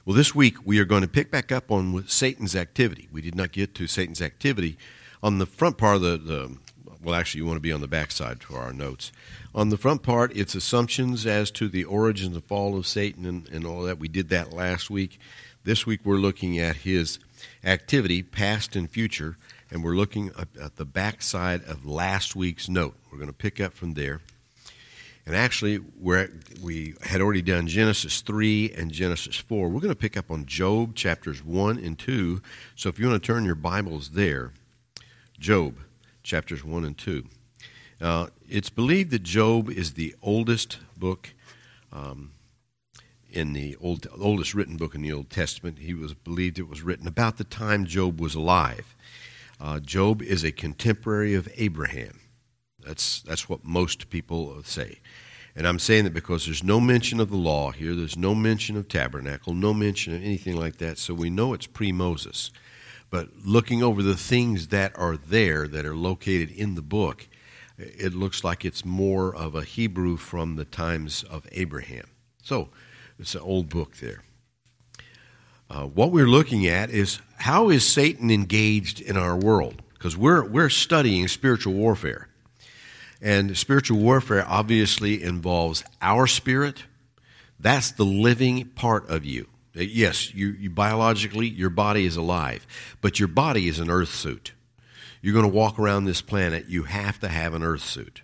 Well, this week we are going to pick back up on Satan's activity. We did not get to Satan's activity on the front part of well, actually, you want to be on the back side for our notes. On the front part, it's assumptions as to the origins and fall of Satan and all that. We did that last week. This week we're looking at his activity, past and future, and we're looking at the back side of last week's note. We're going to pick up from there. And actually, we had already done Genesis 3 and Genesis 4. We're going to pick up on Job chapters 1 and 2. So if you want to turn your Bibles there, Job chapters 1 and 2. It's believed that Job is the oldest book in the oldest written book in the Old Testament. He was believed it was written about the time Job was alive. Job is a contemporary of Abraham. That's what most people say. And I'm saying that because there's no mention of the law here, there's no mention of tabernacle, no mention of anything like that, so we know it's pre-Moses. But looking over the things that are there, that are located in the book, it looks like it's more of a Hebrew from the times of Abraham. So it's an old book there. What we're looking at is how is Satan engaged in our world? Because we're studying spiritual warfare. And spiritual warfare obviously involves our spirit. That's the living part of you. Yes, you biologically, your body is alive, but your body is an earth suit. You're going to walk around this planet, you have to have an earth suit.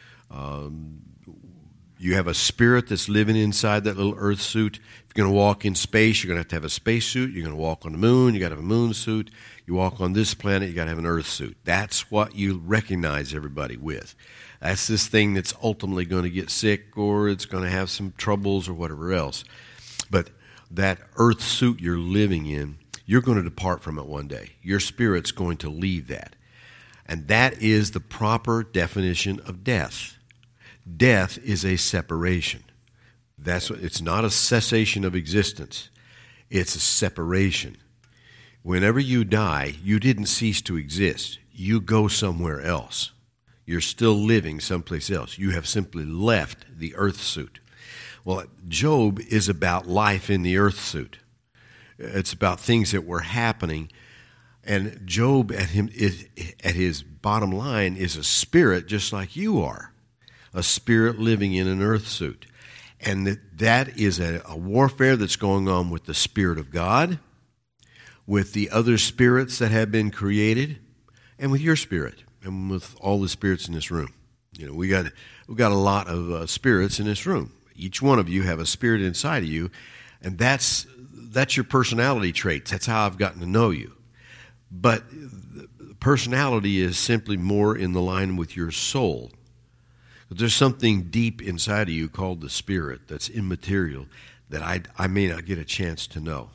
You have a spirit that's living inside that little earth suit. If you're going to walk in space, you're going to have a space suit. You're going to walk on the moon, you got to have a moon suit. You walk on this planet, you got to have an earth suit. That's what you recognize everybody with. That's this thing that's ultimately going to get sick or it's going to have some troubles or whatever else. But that earth suit you're living in, you're going to depart from it one day. Your spirit's going to leave that. And that is the proper definition of death. Death is a separation. It's not a cessation of existence. It's a separation. Whenever you die, you didn't cease to exist. You go somewhere else. You're still living someplace else. You have simply left the earth suit. Well, Job is about life in the earth suit. It's about things that were happening. And Job, at his bottom line, is a spirit just like you are. A spirit living in an earth suit. And that is a warfare that's going on with the Spirit of God, with the other spirits that have been created, and with your spirit, and with all the spirits in this room. You know, we got a lot of spirits in this room. Each one of you have a spirit inside of you, and that's your personality traits. That's how I've gotten to know you. But personality is simply more in the line with your soul. But there's something deep inside of you called the spirit that's immaterial that I may not get a chance to know.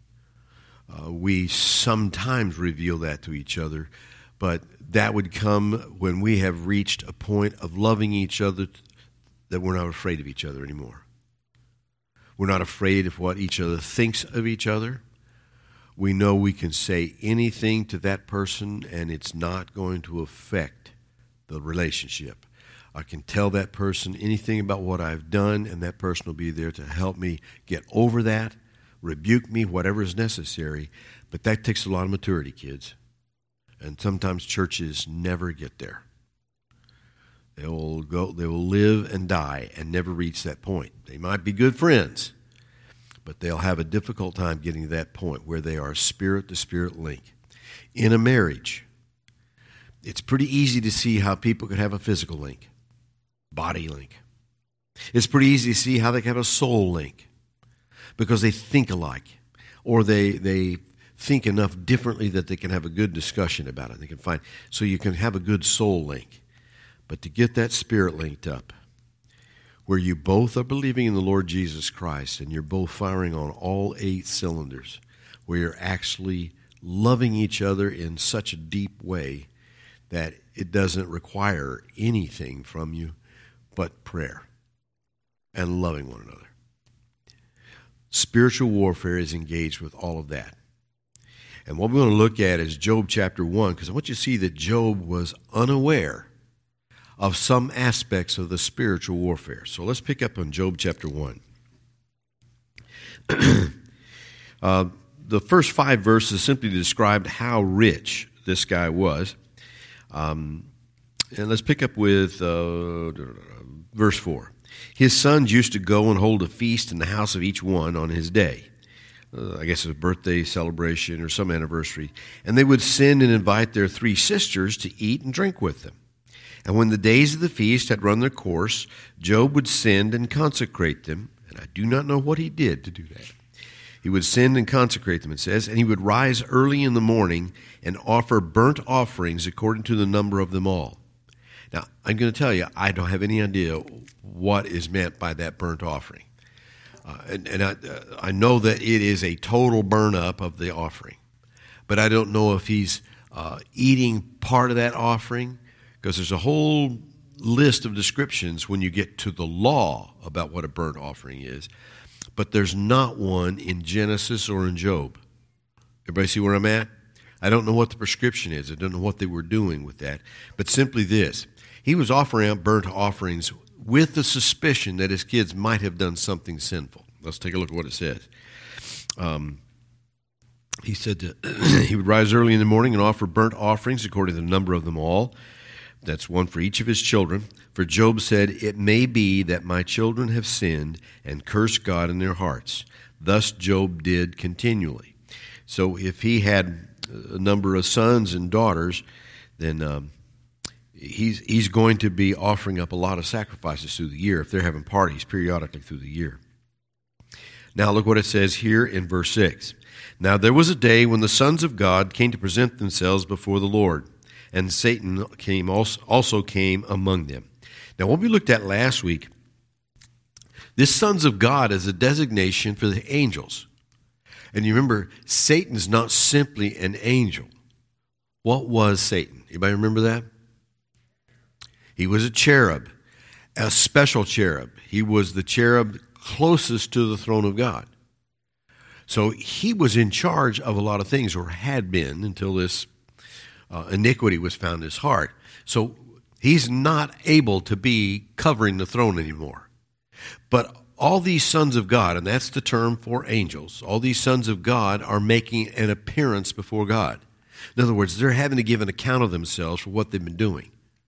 We sometimes reveal that to each other, but that would come when we have reached a point of loving each other that we're not afraid of each other anymore. We're not afraid of what each other thinks of each other. We know we can say anything to that person and it's not going to affect the relationship. I can tell that person anything about what I've done, and that person will be there to help me get over that, rebuke me, whatever is necessary. But that takes a lot of maturity, kids. And sometimes churches never get there. They will live and die and never reach that point. They might be good friends, but they'll have a difficult time getting to that point where they are spirit-to-spirit link. In a marriage, it's pretty easy to see how people could have a physical link. Body link. It's pretty easy to see how they can have a soul link because they think alike or they think enough differently that they can have a good discussion about it. They can find, so you can have a good soul link. But to get that spirit linked up where you both are believing in the Lord Jesus Christ and you're both firing on all 8 cylinders, where you're actually loving each other in such a deep way that it doesn't require anything from you but prayer and loving one another. Spiritual warfare is engaged with all of that. And what we're going to look at is Job chapter 1, because I want you to see that Job was unaware of some aspects of the spiritual warfare. So let's pick up on Job chapter 1. The first 5 verses simply described how rich this guy was. And let's pick up with verse 4. His sons used to go and hold a feast in the house of each one on his day. I guess a birthday celebration or some anniversary. And they would send and invite their 3 sisters to eat and drink with them. And when the days of the feast had run their course, Job would send and consecrate them. And I do not know what he did to do that. He would send and consecrate them, it says, and he would rise early in the morning and offer burnt offerings according to the number of them all. Now, I'm going to tell you, I don't have any idea what is meant by that burnt offering. I know that it is a total burn up of the offering. But I don't know if he's eating part of that offering, because there's a whole list of descriptions when you get to the law about what a burnt offering is. But there's not one in Genesis or in Job. Everybody see where I'm at? I don't know what the prescription is. I don't know what they were doing with that. But simply this. He was offering out burnt offerings with the suspicion that his kids might have done something sinful. Let's take a look at what it says. He said that he would rise early in the morning and offer burnt offerings according to the number of them all. That's one for each of his children. For Job said, "It may be that my children have sinned and cursed God in their hearts." Thus Job did continually. So if he had a number of sons and daughters, then he's going to be offering up a lot of sacrifices through the year if they're having parties periodically through the year. Now look what it says here in verse 6. Now there was a day when the sons of God came to present themselves before the Lord, and Satan also came among them. Now, what we looked at last week, this sons of God is a designation for the angels. And you remember, Satan's not simply an angel. What was Satan? Anybody remember that? He was a cherub, a special cherub. He was the cherub closest to the throne of God. So he was in charge of a lot of things, or had been until this iniquity was found in his heart. So he's not able to be covering the throne anymore. But all these sons of God, and that's the term for angels, all these sons of God are making an appearance before God. In other words, they're having to give an account of themselves for what they've been doing.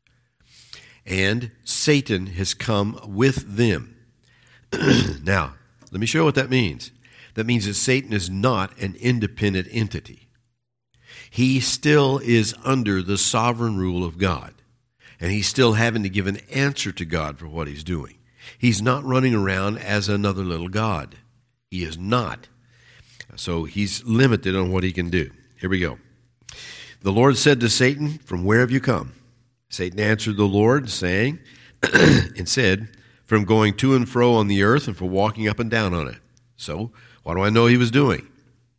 And Satan has come with them. Now, let me show you what that means. That means that Satan is not an independent entity. He still is under the sovereign rule of God. And he's still having to give an answer to God for what he's doing. He's not running around as another little god. He is not. So he's limited on what he can do. Here we go. The Lord said to Satan, "From where have you come?" Satan answered the Lord, saying, and said, "From going to and fro on the earth and for walking up and down on it." So, what do I know he was doing?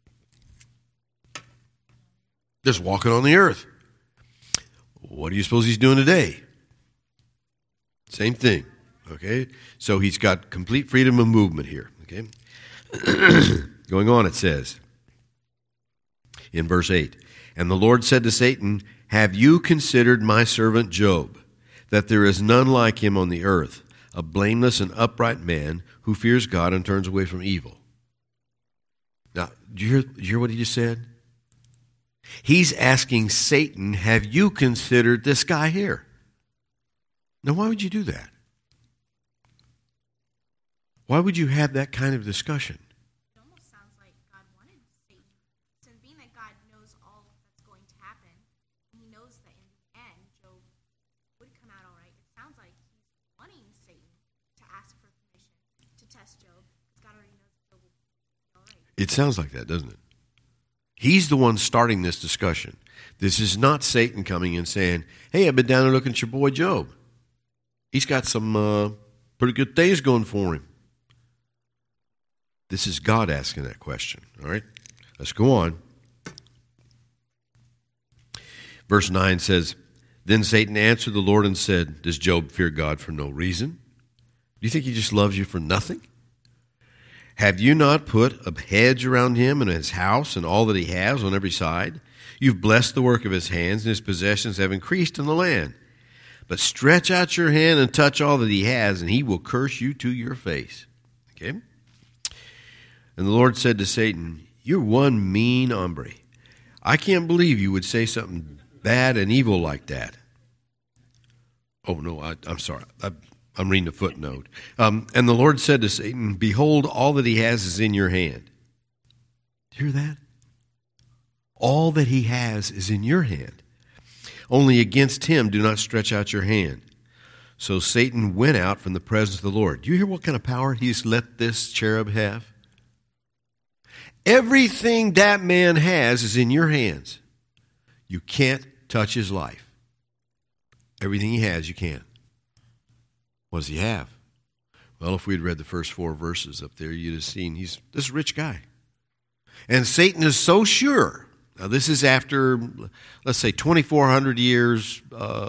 Just walking on the earth. What do you suppose he's doing today? Same thing. Okay? So he's got complete freedom of movement here. Okay? Going on, it says in verse 8, "And the Lord said to Satan, Have you considered my servant Job, that there is none like him on the earth, a blameless and upright man who fears God and turns away from evil?" Now, do you hear what he just said? He's asking Satan, have you considered this guy here? Now, why would you do that? Why would you have that kind of discussion? It almost sounds like God wanted Satan. So being that God knows all that's going to happen, and he knows that in the end, Job would come out all right, it sounds like he's wanting Satan to ask for permission to test Job, because God already knows that Job will be all right. It sounds like that, doesn't it? He's the one starting this discussion. This is not Satan coming and saying, "Hey, I've been down there looking at your boy Job. He's got some pretty good things going for him." This is God asking that question. All right, let's go on. Verse 9 says, "Then Satan answered the Lord and said, Does Job fear God for no reason? Do you think he just loves you for nothing? Have you not put a hedge around him and his house and all that he has on every side? You've blessed the work of his hands, and his possessions have increased in the land. But stretch out your hand and touch all that he has, and he will curse you to your face." Okay? And the Lord said to Satan, You're one mean hombre. I can't believe you would say something bad and evil like that. Oh, no, I'm sorry. I'm reading a footnote. And the Lord said to Satan, behold, all that he has is in your hand. Do you hear that? All that he has is in your hand. Only against him do not stretch out your hand. So Satan went out from the presence of the Lord. Do you hear what kind of power he's let this cherub have? Everything that man has is in your hands. You can't touch his life. Everything he has, you can't. What does he have? Well, if we had read the first 4 verses up there, you'd have seen he's this rich guy. And Satan is so sure. Now, this is after, let's say, 2,400 years,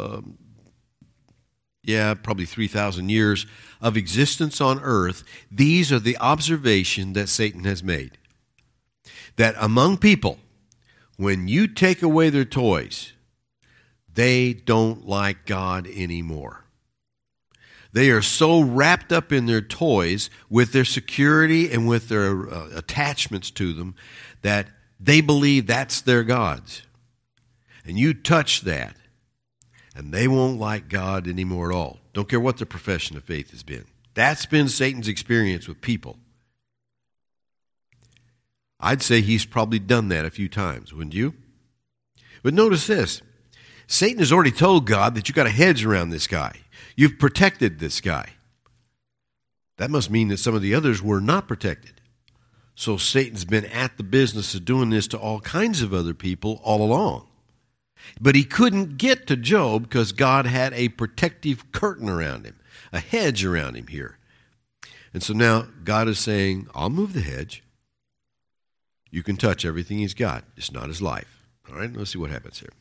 probably 3,000 years of existence on earth. These are the observation that Satan has made. That among people, when you take away their toys, they don't like God anymore. They are so wrapped up in their toys with their security and with their attachments to them that they believe that's their gods. And you touch that, and they won't like God anymore at all. Don't care what their profession of faith has been. That's been Satan's experience with people. I'd say he's probably done that a few times, wouldn't you? But notice this. Satan has already told God that you've got a hedge around this guy. You've protected this guy. That must mean that some of the others were not protected. So Satan's been at the business of doing this to all kinds of other people all along. But he couldn't get to Job because God had a protective curtain around him, a hedge around him here. And so now God is saying, I'll move the hedge. You can touch everything he's got, just not his life. All right, let's see what happens here.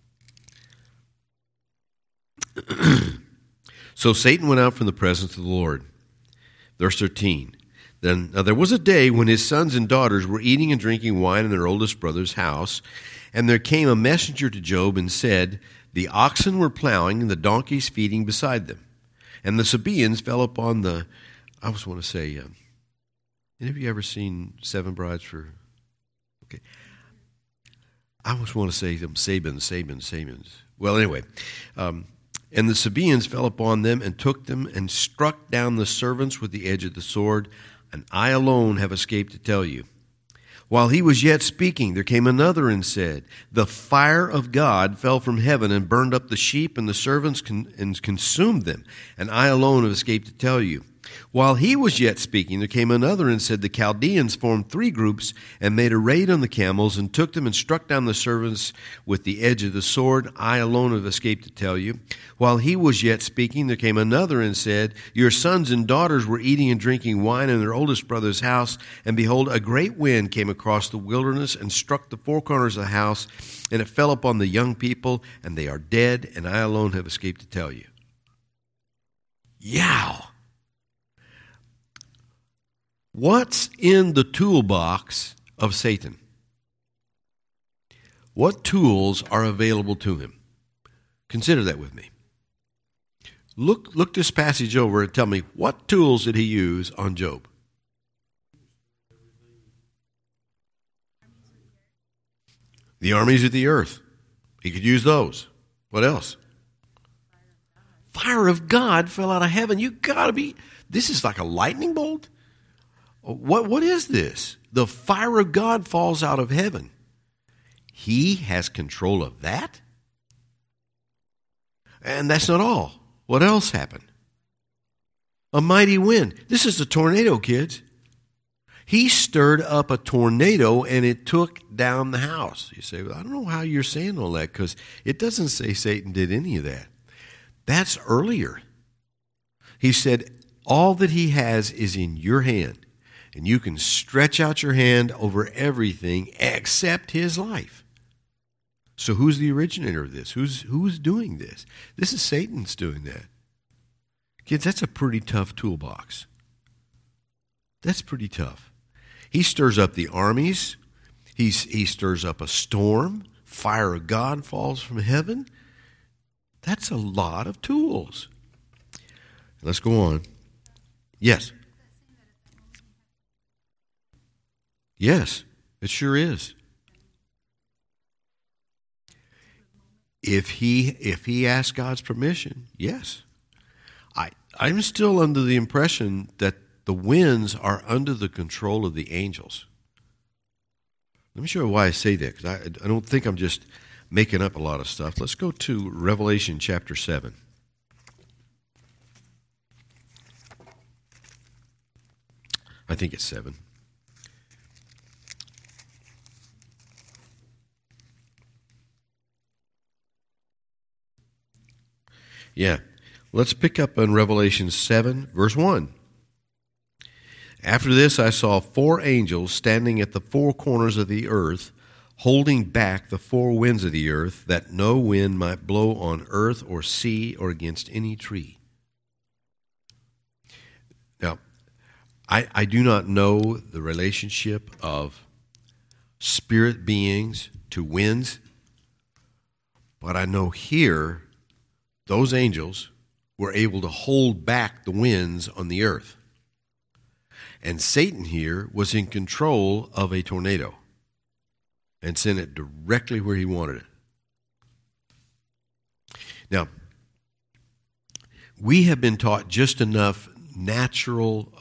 So Satan went out from the presence of the Lord. Verse 13. Now there was a day when his sons and daughters were eating and drinking wine in their oldest brother's house, and there came a messenger to Job and said, the oxen were plowing and the donkeys feeding beside them. And the Sabaeans fell upon the, I just want to say, have you ever seen Seven Brides for, okay. I almost want to say them Sabins. Well, anyway, and the Sabaeans fell upon them and took them and struck down the servants with the edge of the sword, and I alone have escaped to tell you. While he was yet speaking, there came another and said, the fire of God fell from heaven and burned up the sheep and the servants and consumed them, and I alone have escaped to tell you. While he was yet speaking, there came another and said, the Chaldeans formed 3 groups and made a raid on the camels and took them and struck down the servants with the edge of the sword. I alone have escaped to tell you. While he was yet speaking, there came another and said, your sons and daughters were eating and drinking wine in their oldest brother's house, and behold, a great wind came across the wilderness and struck the 4 corners of the house, and it fell upon the young people, and they are dead, and I alone have escaped to tell you. Yow! What's in the toolbox of Satan? What tools are available to him? Consider that with me. Look this passage over and tell me, what tools did he use on Job? The armies of the earth. He could use those. What else? Fire of God fell out of heaven. You gotta be, this is like a lightning bolt? What is this? The fire of God falls out of heaven. He has control of that? And that's not all. What else happened? A mighty wind. This is a tornado, kids. He stirred up a tornado and it took down the house. You say, well, I don't know how you're saying all that because it doesn't say Satan did any of that. That's earlier. He said, all that he has is in your hand. And you can stretch out your hand over everything except his life. So who's the originator of this? Who's doing this? This is Satan's doing that. Kids, that's a pretty tough toolbox. That's pretty tough. He stirs up the armies. He stirs up a storm. Fire of God falls from heaven. That's a lot of tools. Let's go on. Yes. Yes. It sure is. If he asks God's permission, yes. I'm still under the impression that the winds are under the control of the angels. Let me show you why I say that, because I don't think I'm just making up a lot of stuff. Let's go to Revelation chapter 7. I think it's 7. Yeah. Let's pick up on Revelation 7, verse 1. After this I saw 4 angels standing at the 4 corners of the earth, holding back the 4 winds of the earth, that no wind might blow on earth or sea or against any tree. Now, I do not know the relationship of spirit beings to winds, but I know here those angels were able to hold back the winds on the earth. And Satan here was in control of a tornado and sent it directly where he wanted it. Now, we have been taught just enough natural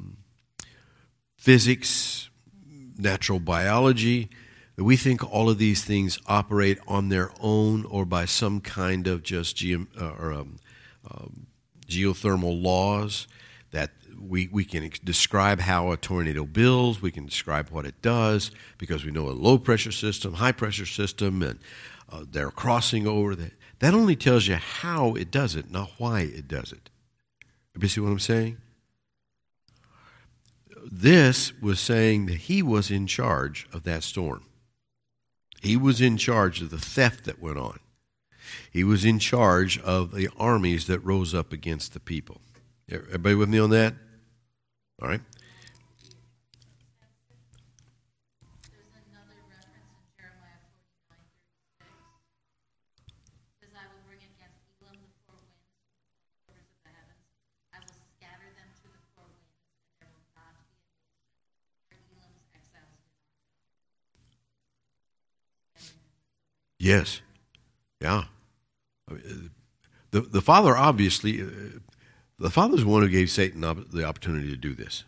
physics, natural biology, that we think all of these things operate on their own or by some kind of just geothermal laws, that we can describe how a tornado builds, we can describe what it does, because we know a low-pressure system, high-pressure system, and they're crossing over. That only tells you how it does it, not why it does it. You see what I'm saying? This was saying that he was in charge of that storm. He was in charge of the theft that went on. He was in charge of the armies that rose up against the people. Everybody with me on that? All right. There's another reference in Jeremiah 49:36. It says, I will bring against Elam the 4 winds from the quarters of the heavens. I will scatter them to the 4 winds, and there will not be a nation where Elam's exiles did not. Yes. Yeah. The Father obviously, the Father's the one who gave Satan the opportunity to do this.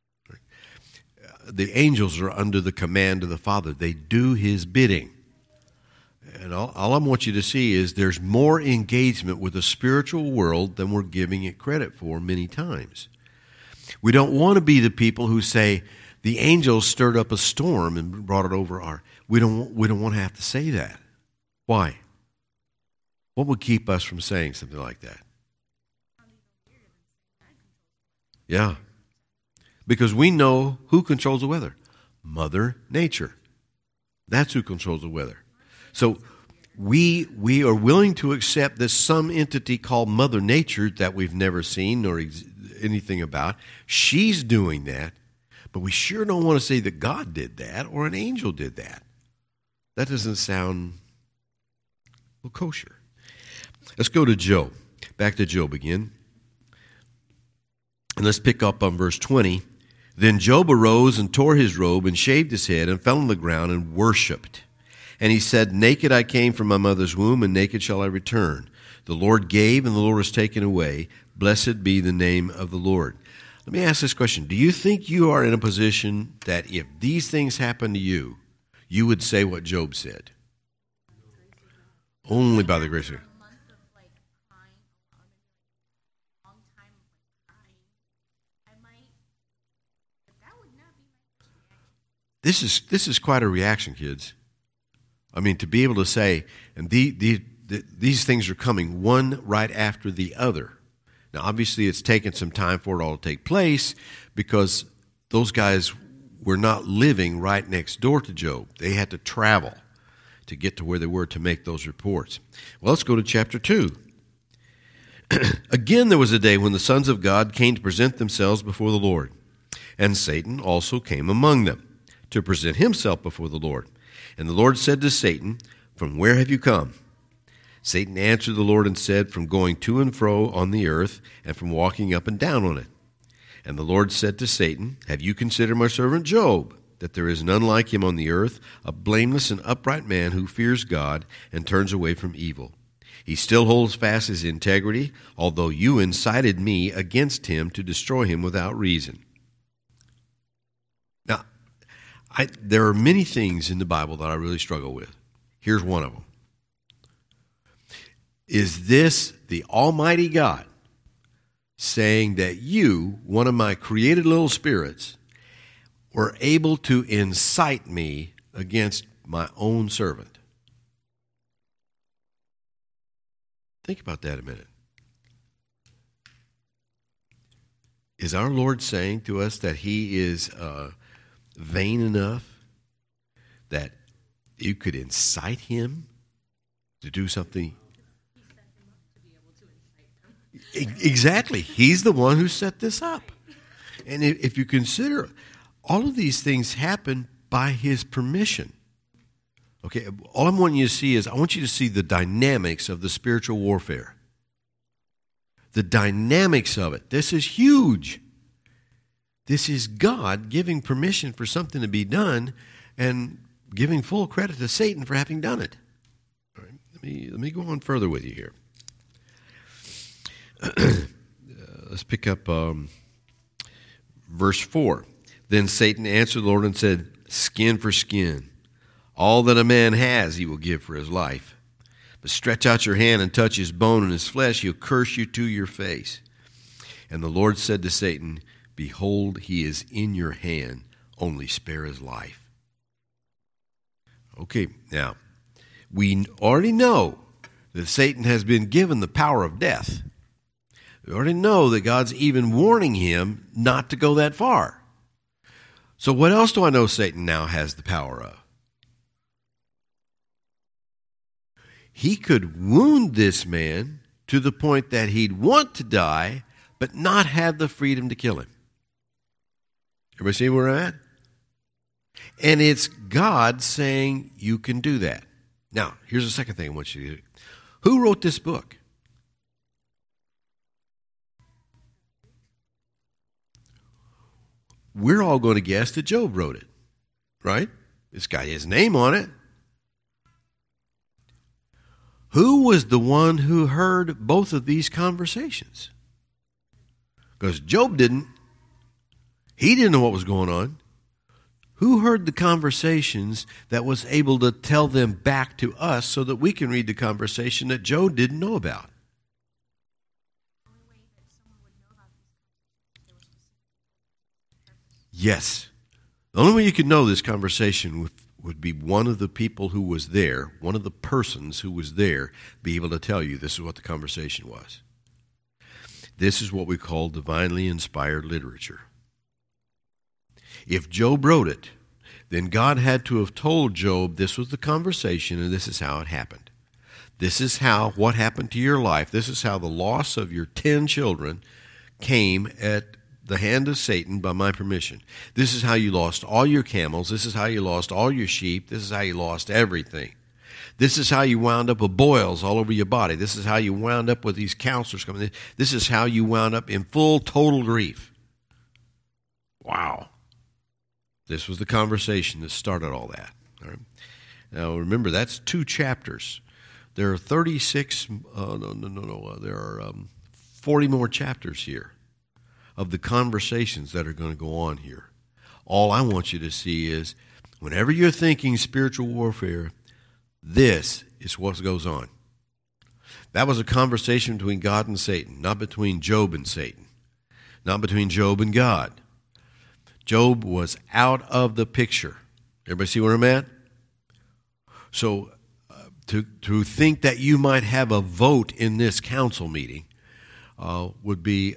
The angels are under the command of the Father. They do his bidding. And all I want you to see is there's more engagement with the spiritual world than we're giving it credit for many times. We don't want to be the people who say, the angels stirred up a storm and brought it over our... We don't want to have to say that. Why? What would keep us from saying something like that? Yeah. Because we know who controls the weather. Mother Nature. That's who controls the weather. So we are willing to accept that some entity called Mother Nature that we've never seen nor anything about, she's doing that, but we sure don't want to say that God did that or an angel did that. That doesn't sound kosher. Let's go to Job. Back to Job again. And let's pick up on verse 20. Then Job arose and tore his robe and shaved his head and fell on the ground and worshipped. And he said, naked I came from my mother's womb, and naked shall I return. The Lord gave, and the Lord has taken away. Blessed be the name of the Lord. Let me ask this question. Do you think you are in a position that if these things happen to you, you would say what Job said? Only by the grace of God. This is quite a reaction, kids. I mean, to be able to say, and these things are coming one right after the other. Now, obviously, it's taken some time for it all to take place because those guys were not living right next door to Job. They had to travel to get to where they were to make those reports. Well, let's go to chapter 2. Again, there was a day when the sons of God came to present themselves before the Lord, and Satan also came among them to present himself before the Lord. And the Lord said to Satan, from where have you come? Satan answered the Lord and said, from going to and fro on the earth, and from walking up and down on it. And the Lord said to Satan, have you considered my servant Job? that there is none like him on the earth, a blameless and upright man who fears God and turns away from evil. He still holds fast his integrity, although you incited me against him to destroy him without reason. Now, there are many things in the Bible that I really struggle with. Here's one of them. Is this the Almighty God saying that you, one of my created little spirits, were able to incite me against my own servant? Think about that a minute. Is our Lord saying to us that he is vain enough that you could incite him to do something? He set him up to be able to incite them. Exactly. He's the one who set this up. And if you consider, all of these things happen by his permission. Okay, all I'm wanting you to see is, I want you to see the dynamics of the spiritual warfare. The dynamics of it. This is huge. This is God giving permission for something to be done and giving full credit to Satan for having done it. All right, let me go on further with you here. Let's pick up verse 4. Then Satan answered the Lord and said, skin for skin. All that a man has he will give for his life. But stretch out your hand and touch his bone and his flesh, he'll curse you to your face. And the Lord said to Satan, behold, he is in your hand, only spare his life. Okay, now, we already know that Satan has been given the power of death. We already know that God's even warning him not to go that far. So what else do I know Satan now has the power of? He could wound this man to the point that he'd want to die, but not have the freedom to kill him. Everybody see where I'm at? And it's God saying you can do that. Now, here's the second thing I want you to do. Who wrote this book? We're all going to guess that Job wrote it, right? It's got his name on it. Who was the one who heard both of these conversations? Because Job didn't. He didn't know what was going on. Who heard the conversations that was able to tell them back to us so that we can read the conversation that Job didn't know about? Yes. The only way you could know this conversation would be one of the people who was there, one of the persons who was there, be able to tell you this is what the conversation was. This is what we call divinely inspired literature. If Job wrote it, then God had to have told Job this was the conversation and this is how it happened. This is how what happened to your life. This is how the loss of your 10 children came at the hand of Satan by my permission. This is how you lost all your camels. This is how you lost all your sheep. This is how you lost everything. This is how you wound up with boils all over your body. This is how you wound up with these counselors coming in. This is how you wound up in full, total grief. Wow. This was the conversation that started all that. All right. Now, remember, that's 2 chapters. There are 36, there are 40 more chapters here of the conversations that are going to go on here. All I want you to see is, whenever you're thinking spiritual warfare, this is what goes on. That was a conversation between God and Satan, not between Job and Satan, not between Job and God. Job was out of the picture. Everybody see where I'm at? So to think that you might have a vote in this council meeting would be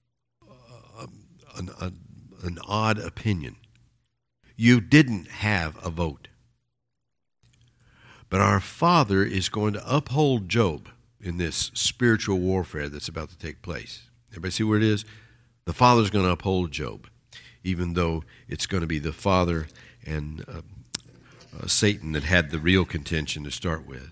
an odd opinion. You didn't have a vote. But our Father is going to uphold Job in this spiritual warfare that's about to take place. Everybody see where it is? The Father's going to uphold Job, even though it's going to be the Father and Satan that had the real contention to start with.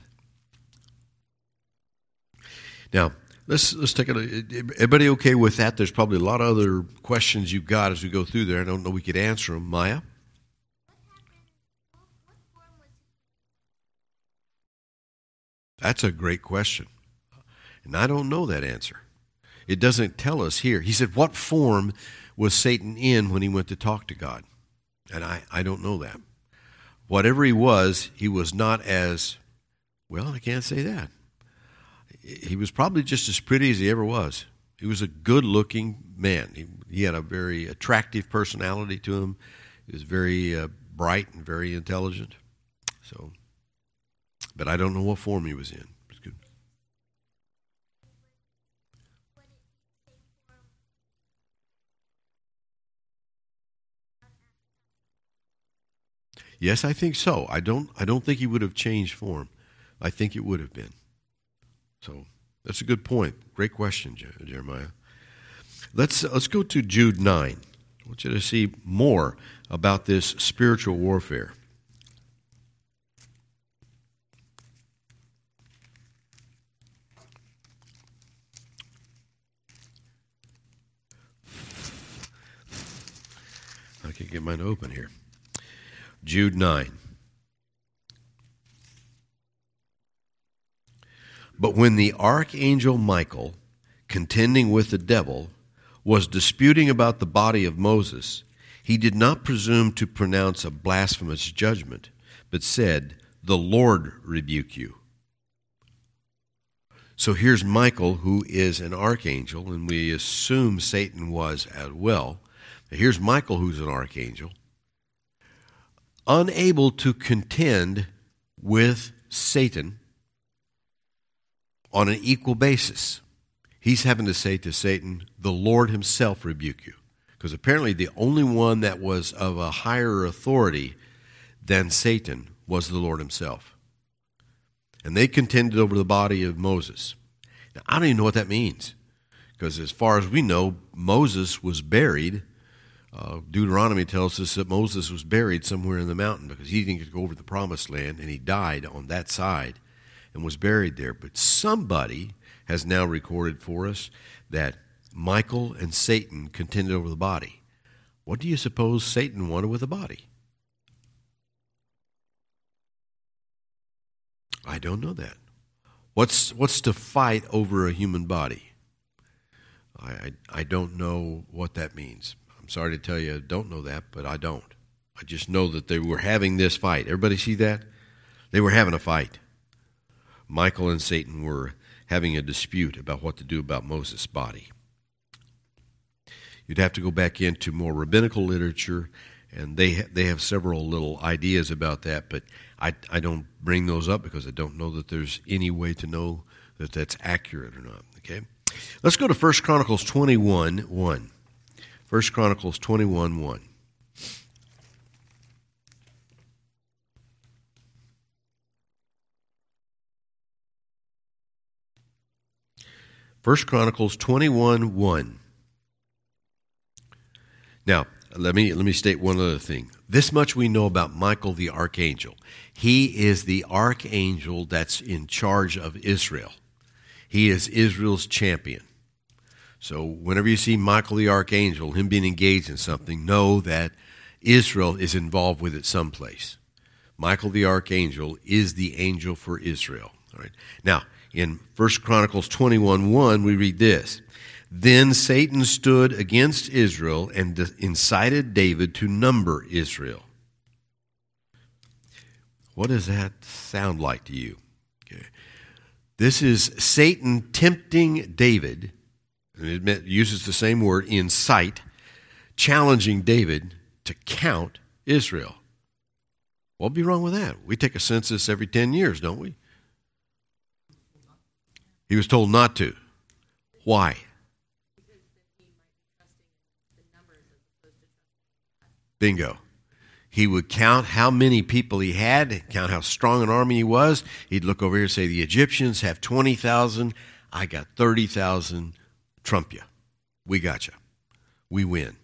Now, let's take a look. Everybody okay with that? There's probably a lot of other questions you've got as we go through there. I don't know if we could answer them. Maya? That's a great question. And I don't know that answer. It doesn't tell us here. He said, what form was Satan in when he went to talk to God? And I don't know that. Whatever he was not as, well, I can't say that. He was probably just as pretty as he ever was. He was a good-looking man. He had a very attractive personality to him. He was very bright and very intelligent. So, but I don't know what form he was in. It's good. Yes, I think so. I don't think he would have changed form. I think it would have been. So that's a good point. Great question, Jeremiah. Let's go to Jude 9. I want you to see more about this spiritual warfare. I can get mine open here. Jude 9. But when the archangel Michael, contending with the devil, was disputing about the body of Moses, he did not presume to pronounce a blasphemous judgment, but said, "The Lord rebuke you." So here's Michael, who is an archangel, and we assume Satan was as well. Here's Michael, who's an archangel, unable to contend with Satan on an equal basis. He's having to say to Satan, "The Lord himself rebuke you." Because apparently the only one that was of a higher authority than Satan was the Lord himself. And they contended over the body of Moses. Now, I don't even know what that means. Because as far as we know, Moses was buried. Deuteronomy tells us that Moses was buried somewhere in the mountain because he didn't get to go over to the promised land, and he died on that side and was buried there. But somebody has now recorded for us that Michael and Satan contended over the body. What do you suppose Satan wanted with the body? I don't know that. What's to fight over a human body? I don't know what that means. I'm sorry to tell you I don't know that, but I don't. I just know that they were having this fight. Everybody see that? They were having a fight. Michael and Satan were having a dispute about what to do about Moses' body. You'd have to go back into more rabbinical literature, and they have several little ideas about that, but I don't bring those up because I don't know that there's any way to know that that's accurate or not. Okay, let's go to 1 Chronicles 21:1. 1 Chronicles 21:1. 1 Chronicles 21:1. Now, let me state one other thing. This much we know about Michael the archangel. He is the archangel that's in charge of Israel. He is Israel's champion. So whenever you see Michael the archangel, him being engaged in something, know that Israel is involved with it someplace. Michael the archangel is the angel for Israel. All right. Now, in 1 Chronicles 21:1, we read this. Then Satan stood against Israel and incited David to number Israel. What does that sound like to you? Okay. This is Satan tempting David, and it uses the same word, incite, challenging David to count Israel. What'd be wrong with that? We take a census every 10 years, don't we? He was told not to. Why? Bingo. He would count how many people he had, count how strong an army he was. He'd look over here and say, the Egyptians have 20,000. I got 30,000. Trump you. We got you. We win.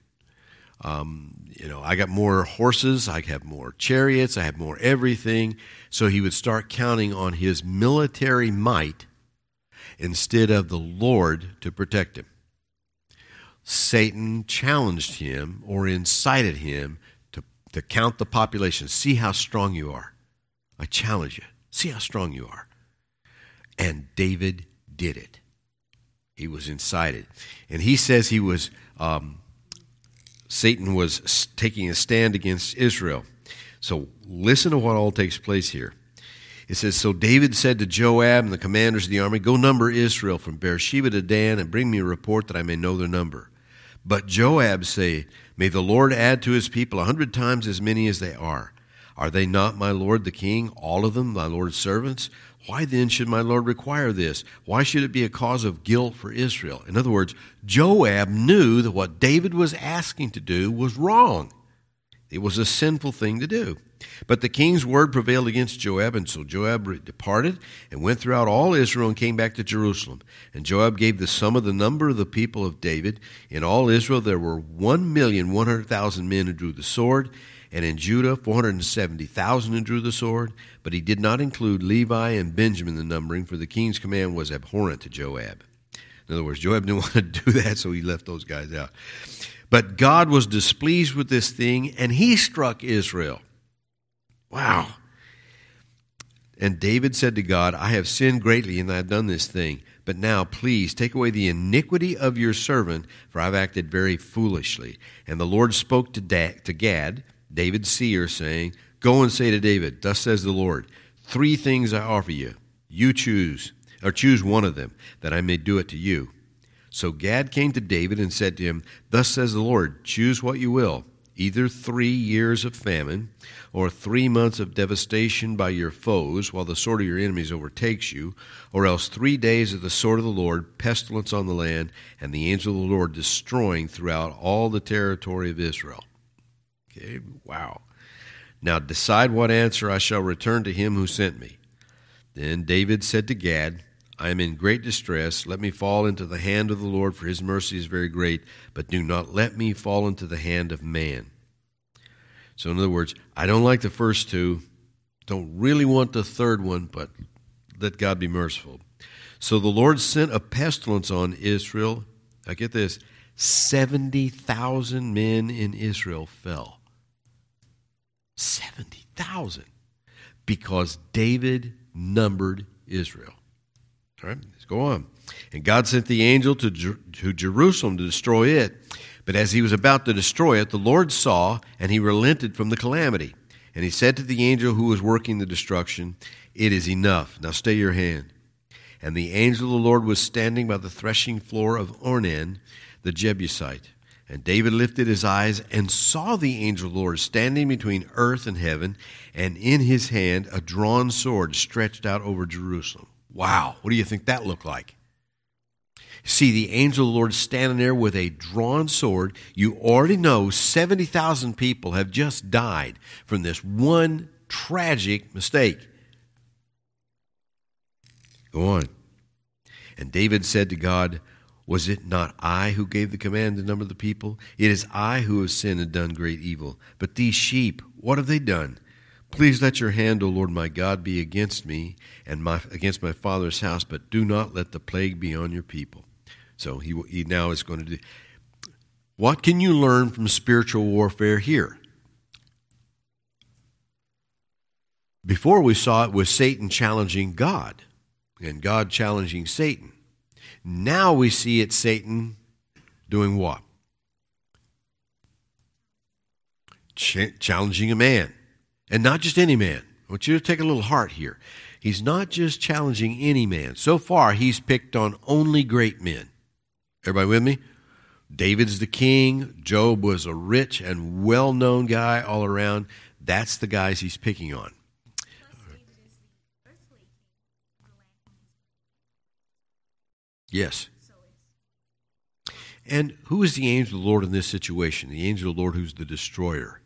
I got more horses. I have more chariots. I have more everything. So he would start counting on his military might instead of the Lord to protect him. Satan challenged him or incited him to count the population. See how strong you are. I challenge you. See how strong you are. And David did it. He was incited. And he says he was, Satan was taking a stand against Israel. So listen to what all takes place here. It says, so David said to Joab and the commanders of the army, go number Israel from Beersheba to Dan and bring me a report that I may know their number. But Joab said, may the Lord add to his people 100 times as many as they are. Are they not my lord the king, all of them my lord's servants? Why then should my lord require this? Why should it be a cause of guilt for Israel? In other words, Joab knew that what David was asking to do was wrong. It was a sinful thing to do. But the king's word prevailed against Joab, and so Joab departed and went throughout all Israel and came back to Jerusalem. And Joab gave the sum of the number of the people of David. In all Israel there were 1,100,000 men who drew the sword, and in Judah 470,000 who drew the sword. But he did not include Levi and Benjamin in the numbering, for the king's command was abhorrent to Joab. In other words, Joab didn't want to do that, so he left those guys out. But God was displeased with this thing, and he struck Israel. Wow. And David said to God, I have sinned greatly, and I have done this thing. But now, please, take away the iniquity of your servant, for I've acted very foolishly. And the Lord spoke to Gad, David's seer, saying, go and say to David, thus says the Lord, 3 things I offer you. You choose one of them, that I may do it to you. So Gad came to David and said to him, thus says the Lord, choose what you will, either 3 years of famine, or 3 months of devastation by your foes, while the sword of your enemies overtakes you, or else 3 days of the sword of the Lord, pestilence on the land, and the angel of the Lord destroying throughout all the territory of Israel. Okay, wow. Now decide what answer I shall return to him who sent me. Then David said to Gad, I am in great distress. Let me fall into the hand of the Lord, for his mercy is very great, but do not let me fall into the hand of man. So in other words, I don't like the first 2, don't really want the third one, but let God be merciful. So the Lord sent a pestilence on Israel. Now get this, 70,000 men in Israel fell. 70,000. Because David numbered Israel. All right, let's go on. And God sent the angel to Jerusalem to destroy it. But as he was about to destroy it, the Lord saw, and he relented from the calamity. And he said to the angel who was working the destruction, it is enough. Now stay your hand. And the angel of the Lord was standing by the threshing floor of Ornan, the Jebusite. And David lifted his eyes and saw the angel of the Lord standing between earth and heaven, and in his hand a drawn sword stretched out over Jerusalem. Wow, what do you think that looked like? See the angel of the Lord standing there with a drawn sword. You already know 70,000 people have just died from this one tragic mistake. Go on. And David said to God, was it not I who gave the command to number the people? It is I who have sinned and done great evil. But these sheep, what have they done? Please let your hand, O Lord my God, be against me and against my father's house, but do not let the plague be on your people. So he now is going to do. What can you learn from spiritual warfare here? Before we saw it was Satan challenging God and God challenging Satan. Now we see it Satan doing what? Challenging a man. And not just any man. I want you to take a little heart here. He's not just challenging any man. So far, he's picked on only great men. Everybody with me? David's the king. Job was a rich and well-known guy all around. That's the guys he's picking on. Yes. And who is the angel of the Lord in this situation? The angel of the Lord who's the destroyer.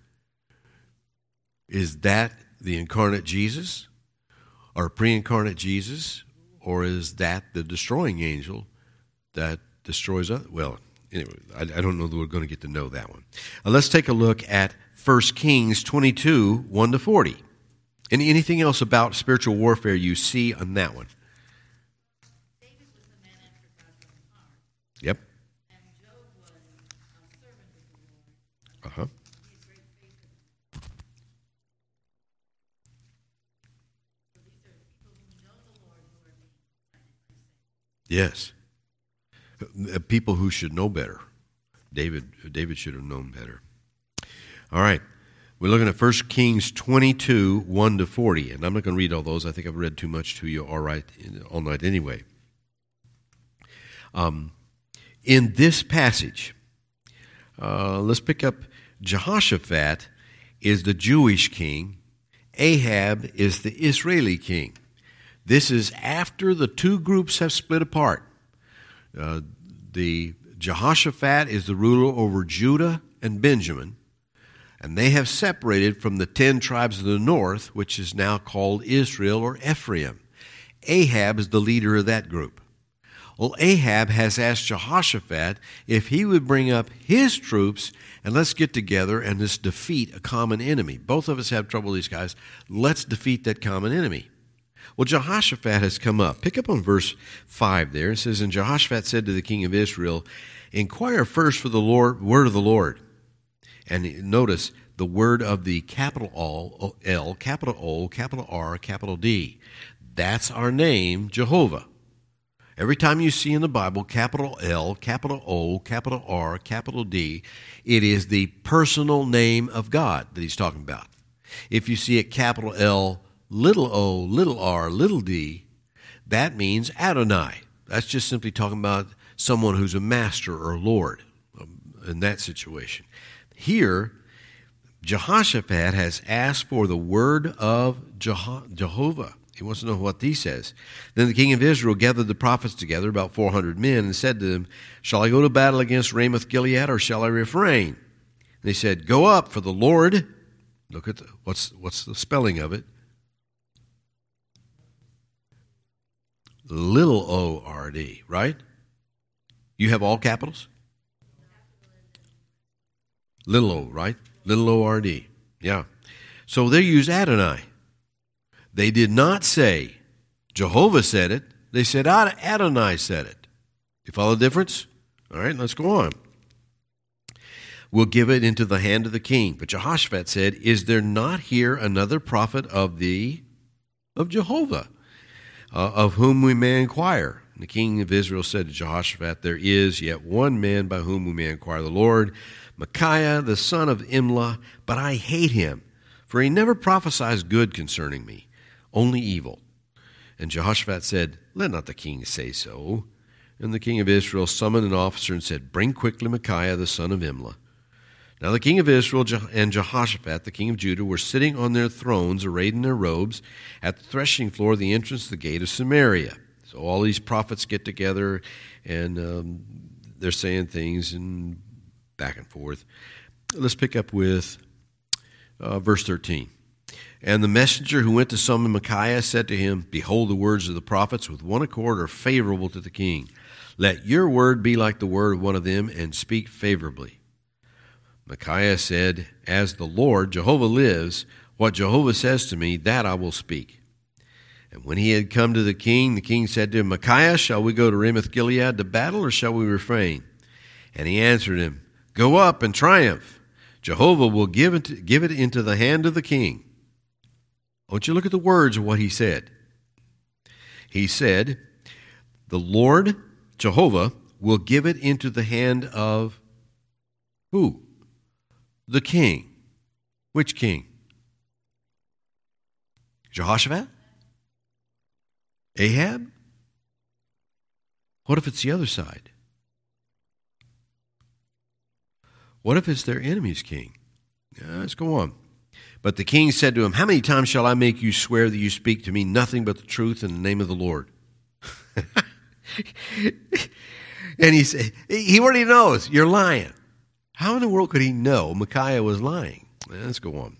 Is that the incarnate Jesus or pre-incarnate Jesus, or is that the destroying angel that destroys others? Well, anyway, I don't know that we're going to get to know that one. Let's take a look at 1 Kings 22, 1-40. And anything else about spiritual warfare you see on that one? David was a man after God's own heart, Yep. and Job was a servant of the Lord. Uh-huh. He had great faith in him. So these are people who know the Lord who are being Yes. People who should know better. David should have known better. All right. We're looking at 1 Kings 22, 1 to 40. And I'm not going to read all those. I think I've read too much to you all night anyway. In this passage, let's pick up Jehoshaphat is the Jewish king. Ahab is the Israeli king. This is after the two groups have split apart. The Jehoshaphat is the ruler over Judah and Benjamin, and they have separated from the 10 tribes of the north, which is now called Israel or Ephraim. Ahab is the leader of that group. Well, Ahab has asked Jehoshaphat if he would bring up his troops and let's get together and just defeat a common enemy. Both of us have trouble with these guys. Let's defeat that common enemy. Well, Jehoshaphat has come up. Pick up on verse 5 there. It says, And Jehoshaphat said to the king of Israel, Inquire first for the word of the Lord. And notice the word of the capital L, capital O, capital R, capital D. That's our name, Jehovah. Every time you see in the Bible capital L, capital O, capital R, capital D, it is the personal name of God that he's talking about. If you see it capital L, little o, little r, little d, that means Adonai. That's just simply talking about someone who's a master or Lord in that situation. Here, Jehoshaphat has asked for the word of Jehovah. He wants to know what he says. Then the king of Israel gathered the prophets together, about 400 men, and said to them, Shall I go to battle against Ramoth Gilead, or shall I refrain? And they said, Go up, for the Lord, look at what's the spelling of it? Little O-R-D, right? You have all capitals? Little o, right? Little O-R-D, yeah. So they use Adonai. They did not say, Jehovah said it. They said, Adonai said it. You follow the difference? All right, let's go on. We'll give it into the hand of the king. But Jehoshaphat said, Is there not here another prophet of Jehovah, of whom we may inquire? And the king of Israel said to Jehoshaphat, There is yet one man by whom we may inquire the Lord, Micaiah, the son of Imlah, but I hate him, for he never prophesies good concerning me, only evil. And Jehoshaphat said, Let not the king say so. And the king of Israel summoned an officer and said, Bring quickly Micaiah, the son of Imlah. Now the king of Israel and Jehoshaphat, the king of Judah, were sitting on their thrones, arrayed in their robes, at the threshing floor of the entrance to the gate of Samaria. So all these prophets get together, and they're saying things and back and forth. Let's pick up with verse 13. And the messenger who went to summon Micaiah said to him, Behold, the words of the prophets with one accord are favorable to the king. Let your word be like the word of one of them, and speak favorably. Micaiah said, As the Lord, Jehovah lives, what Jehovah says to me, that I will speak. And when he had come to the king said to him, Micaiah, shall we go to Ramoth Gilead to battle, or shall we refrain? And he answered him, Go up and triumph. Jehovah will give it into the hand of the king. I want you to look at the words of what he said. He said, The Lord, Jehovah, will give it into the hand of who? The king. Which king? Jehoshaphat? Ahab? What if it's the other side? What if it's their enemy's king? Let's go on. But the king said to him, How many times shall I make you swear that you speak to me nothing but the truth in the name of the Lord? And he said, he already knows you're lying. How in the world could he know Micaiah was lying? Let's go on.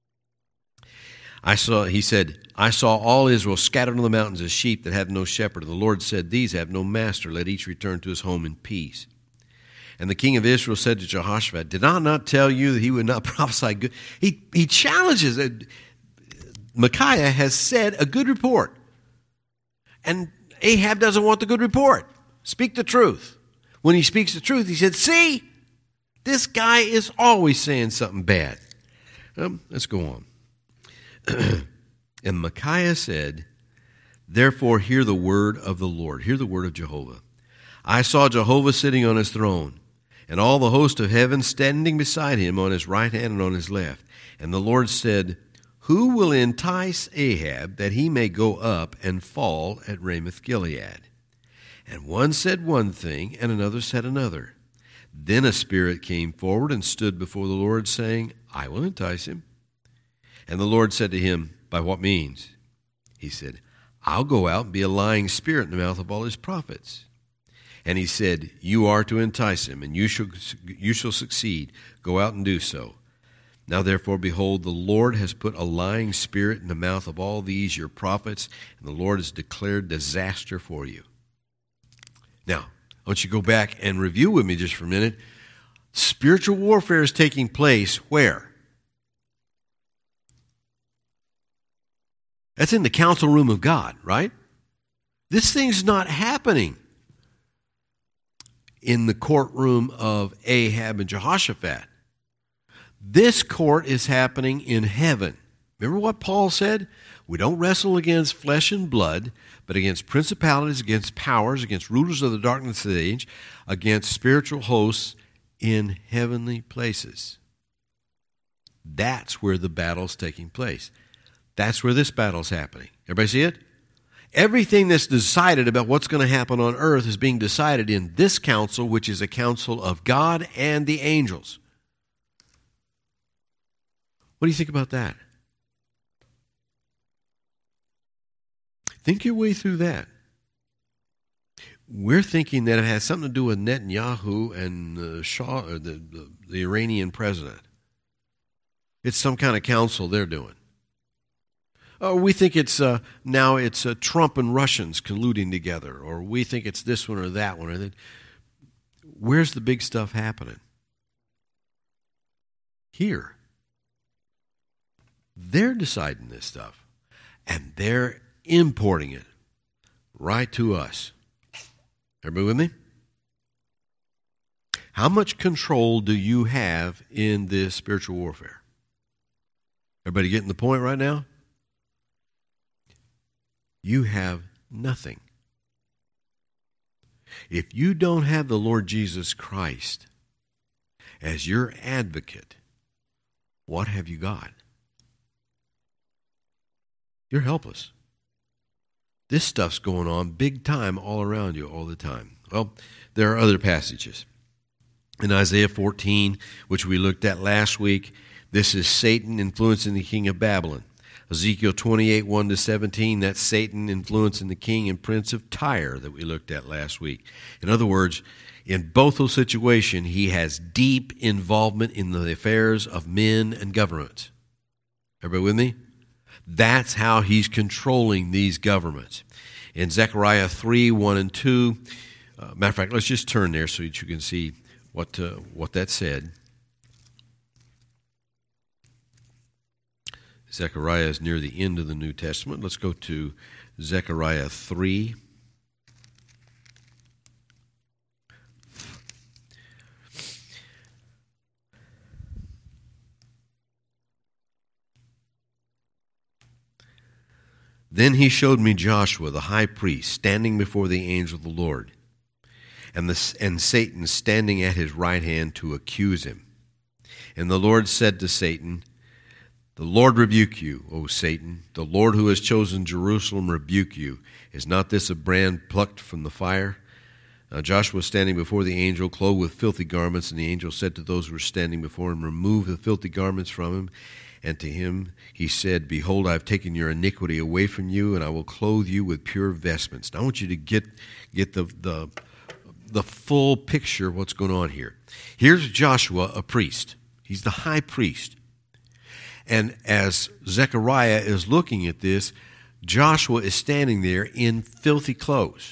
He said, I saw all Israel scattered on the mountains as sheep that have no shepherd. And the Lord said, These have no master. Let each return to his home in peace. And the king of Israel said to Jehoshaphat, Did I not tell you that he would not prophesy good? He challenges it. Micaiah has said a good report. And Ahab doesn't want the good report. Speak the truth. When he speaks the truth, he said, See, this guy is always saying something bad. Let's go on. And Micaiah said, Therefore hear the word of the Lord. Hear the word of Jehovah. I saw Jehovah sitting on his throne, and all the host of heaven standing beside him on his right hand and on his left. And the Lord said, Who will entice Ahab that he may go up and fall at Ramoth Gilead? And one said one thing, and another said another. Then a spirit came forward and stood before the Lord, saying, I will entice him. And the Lord said to him, By what means? He said, I'll go out and be a lying spirit in the mouth of all his prophets. And he said, You are to entice him, and you shall succeed. Go out and do so. Now therefore, behold, the Lord has put a lying spirit in the mouth of all these your prophets, and the Lord has declared disaster for you. Now, I want you to go back and review with me just for a minute. Spiritual warfare is taking place where? That's in the council room of God, right? This thing's not happening in the courtroom of Ahab and Jehoshaphat. This court is happening in heaven. Remember what Paul said? We don't wrestle against flesh and blood, but against principalities, against powers, against rulers of the darkness of the age, against spiritual hosts in heavenly places. That's where the battle's taking place. That's where this battle's happening. Everybody see it? Everything that's decided about what's going to happen on earth is being decided in this council, which is a council of God and the angels. What do you think about that? Think your way through that. We're thinking that it has something to do with Netanyahu and the Iranian president. It's some kind of council they're doing. We think it's now it's Trump and Russians colluding together, or we think it's this one or that one. Or that. Where's the big stuff happening? Here. They're deciding this stuff, and they're importing it right to us. Everybody with me? How much control do you have in this spiritual warfare? Everybody getting the point right now? You have nothing. If you don't have the Lord Jesus Christ as your advocate, what have you got? You're helpless. This stuff's going on big time all around you all the time. Well, there are other passages. In Isaiah 14, which we looked at last week, this is Satan influencing the king of Babylon. Ezekiel 28, 1-17, that's Satan influencing the king and prince of Tyre that we looked at last week. In other words, in both those situations, he has deep involvement in the affairs of men and governments. Everybody with me? That's how he's controlling these governments. In Zechariah 3, 1 and 2, matter of fact, let's just turn there so that you can see what that said. Zechariah is near the end of the New Testament. Let's go to Zechariah 3. Then he showed me Joshua, the high priest, standing before the angel of the Lord, and Satan standing at his right hand to accuse him. And the Lord said to Satan, The Lord rebuke you, O Satan. The Lord who has chosen Jerusalem rebuke you. Is not this a brand plucked from the fire? Now Joshua was standing before the angel, clothed with filthy garments, and the angel said to those who were standing before him, Remove the filthy garments from him. And to him he said, Behold, I have taken your iniquity away from you, and I will clothe you with pure vestments. Now I want you to get the full picture of what's going on here. Here's Joshua, a priest. He's the high priest. And as Zechariah is looking at this, Joshua is standing there in filthy clothes.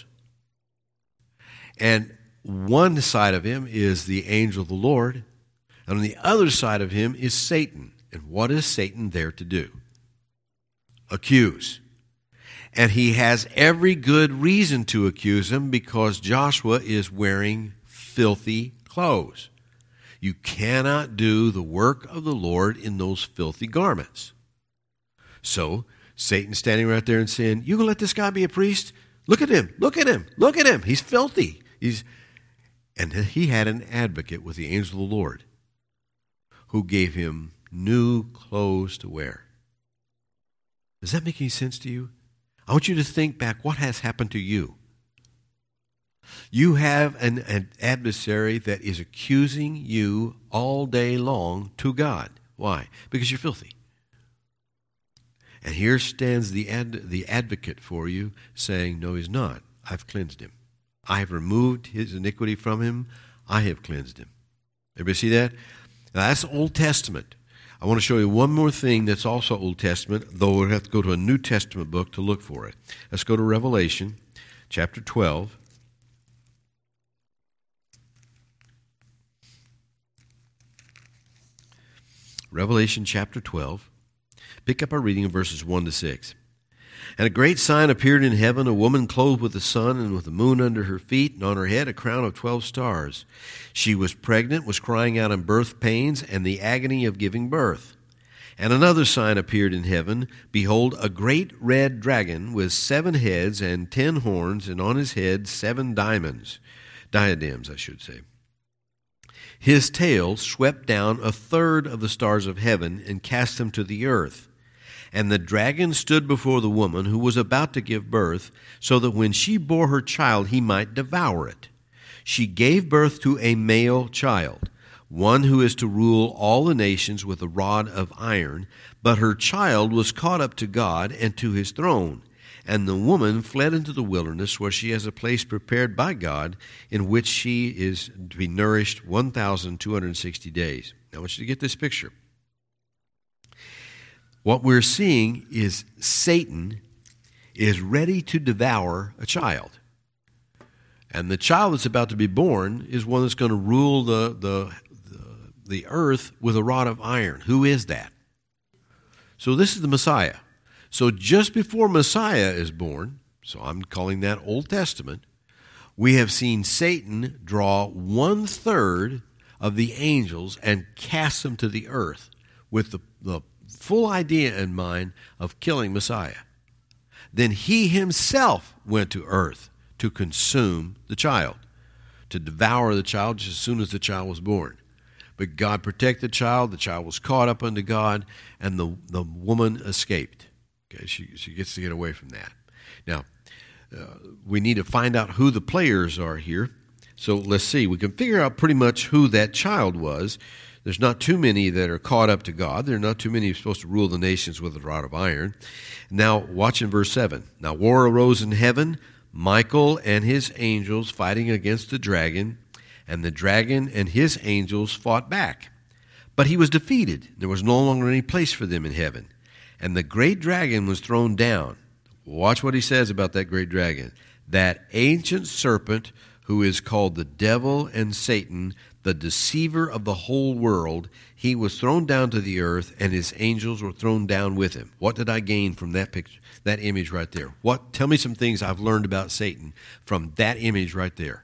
And one side of him is the angel of the Lord, and on the other side of him is Satan. And what is Satan there to do? Accuse. And he has every good reason to accuse him because Joshua is wearing filthy clothes. You cannot do the work of the Lord in those filthy garments. So Satan standing right there and saying, you going to let this guy be a priest? Look at him. Look at him. Look at him. He's filthy. And he had an advocate with the angel of the Lord who gave him new clothes to wear. Does that make any sense to you? I want you to think back what has happened to you. You have an adversary that is accusing you all day long to God. Why? Because you're filthy. And here stands the advocate for you saying, no, he's not. I've cleansed him. I have removed his iniquity from him. I have cleansed him. Everybody see that? Now, that's Old Testament. I want to show you one more thing that's also Old Testament, though we'll have to go to a New Testament book to look for it. Let's go to Revelation chapter 12. Revelation chapter 12. Pick up our reading of verses 1 to 6. And a great sign appeared in heaven, a woman clothed with the sun and with the moon under her feet, and on her head a crown of 12 stars. She was pregnant, was crying out in birth pains and the agony of giving birth. And another sign appeared in heaven. Behold, a great red dragon with 7 heads and 10 horns, and on his head 7 diadems, I should say. His tail swept down a third of the stars of heaven and cast them to the earth. And the dragon stood before the woman who was about to give birth, so that when she bore her child, he might devour it. She gave birth to a male child, one who is to rule all the nations with a rod of iron. But her child was caught up to God and to his throne. And the woman fled into the wilderness, where she has a place prepared by God, in which she is to be nourished 1,260 days. Now, I want you to get this picture. What we're seeing is Satan is ready to devour a child. And the child that's about to be born is one that's going to rule the earth with a rod of iron. Who is that? So this is the Messiah. So just before Messiah is born, so I'm calling that Old Testament, we have seen Satan draw 1/3 of the angels and cast them to the earth with the full idea in mind of killing Messiah. Then he himself went to earth to consume the child, to devour the child just as soon as the child was born. But God protected the child was caught up unto God, and the woman escaped. Okay, she gets to get away from that. Now, we need to find out who the players are here. So let's see. We can figure out pretty much who that child was. There's not too many that are caught up to God. There are not too many who are supposed to rule the nations with a rod of iron. Now, watch in verse 7. Now, war arose in heaven, Michael and his angels fighting against the dragon, and the dragon and his angels fought back. But he was defeated. There was no longer any place for them in heaven. And the great dragon was thrown down. Watch what he says about that great dragon. That ancient serpent who is called the devil and Satan, the deceiver of the whole world, he was thrown down to the earth, and his angels were thrown down with him. What did I gain from that picture, that image right there? Tell me some things I've learned about Satan from that image right there.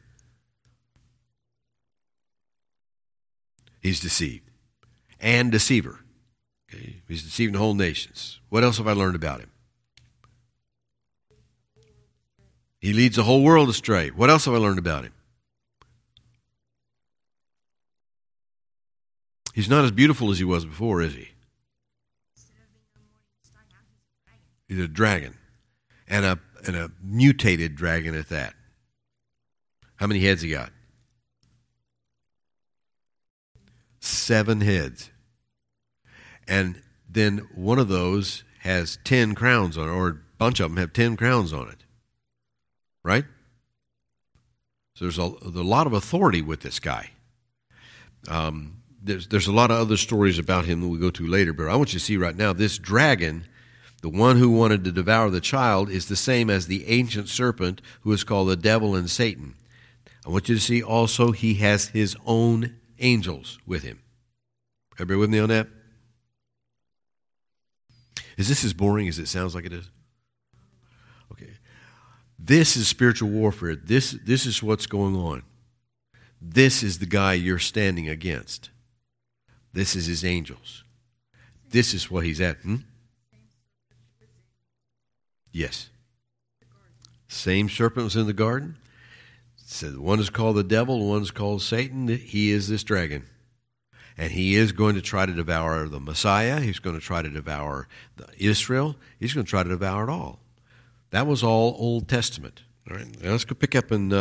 He's deceived and deceiver. Okay? He's deceiving the whole nations. What else have I learned about him? He leads the whole world astray. What else have I learned about him? He's not as beautiful as he was before, is he? He's a dragon. And a mutated dragon at that. How many heads he got? 7 heads. And then one of those has 10 crowns on it, or a bunch of them have 10 crowns on it. Right? So there's a lot of authority with this guy. There's a lot of other stories about him that we'll go to later, but I want you to see right now, this dragon, the one who wanted to devour the child, is the same as the ancient serpent who is called the devil and Satan. I want you to see also he has his own angels with him. Everybody with me on that? Is this as boring as it sounds like it is? Okay. This is spiritual warfare. This is what's going on. This is the guy you're standing against. This is his angels. This is what he's at. Yes. Same serpent was in the garden. So one is called the devil, one is called Satan. He is this dragon. And he is going to try to devour the Messiah. He's going to try to devour Israel. He's going to try to devour it all. That was all Old Testament. All right, now let's go pick up in.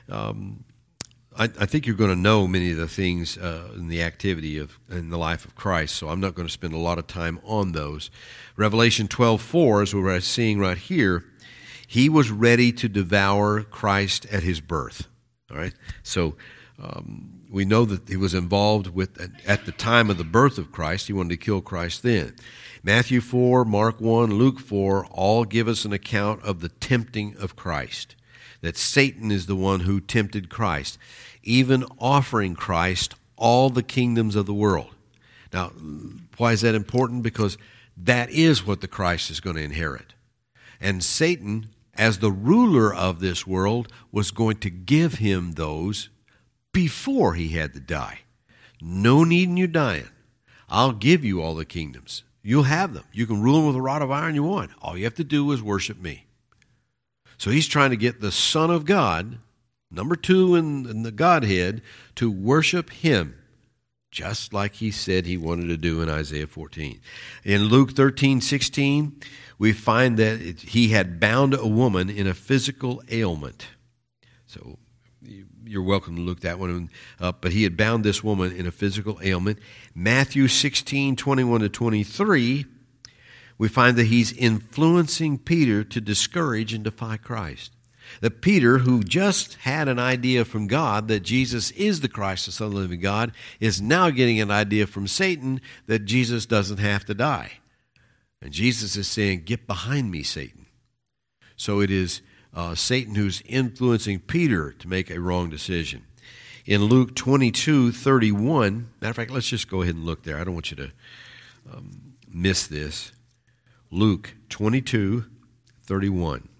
I think you're going to know many of the things in the activity in the life of Christ. So I'm not going to spend a lot of time on those. Revelation 12:4, as we're seeing right here, he was ready to devour Christ at his birth. All right, so. We know that he was involved with, at the time of the birth of Christ, he wanted to kill Christ then. Matthew 4, Mark 1, Luke 4 all give us an account of the tempting of Christ, that Satan is the one who tempted Christ, even offering Christ all the kingdoms of the world. Now, why is that important? Because that is what the Christ is going to inherit. And Satan, as the ruler of this world, was going to give him those before he had to die. No need in you dying. I'll give you all the kingdoms. You'll have them. You can rule them with a rod of iron you want. All you have to do is worship me. So he's trying to get the Son of God, number 2 in the Godhead, to worship him, just like he said he wanted to do in Isaiah 14. In Luke 13:16, we find that he had bound a woman in a physical ailment. So you're welcome to look that one up. But he had bound this woman in a physical ailment. Matthew 16:21-23, we find that he's influencing Peter to discourage and defy Christ. That Peter, who just had an idea from God that Jesus is the Christ, the Son of the living God, is now getting an idea from Satan that Jesus doesn't have to die. And Jesus is saying, get behind me, Satan. So it is Satan who's influencing Peter to make a wrong decision. In Luke 22:31, matter of fact, let's just go ahead and look there. I don't want you to miss this. Luke 22:31.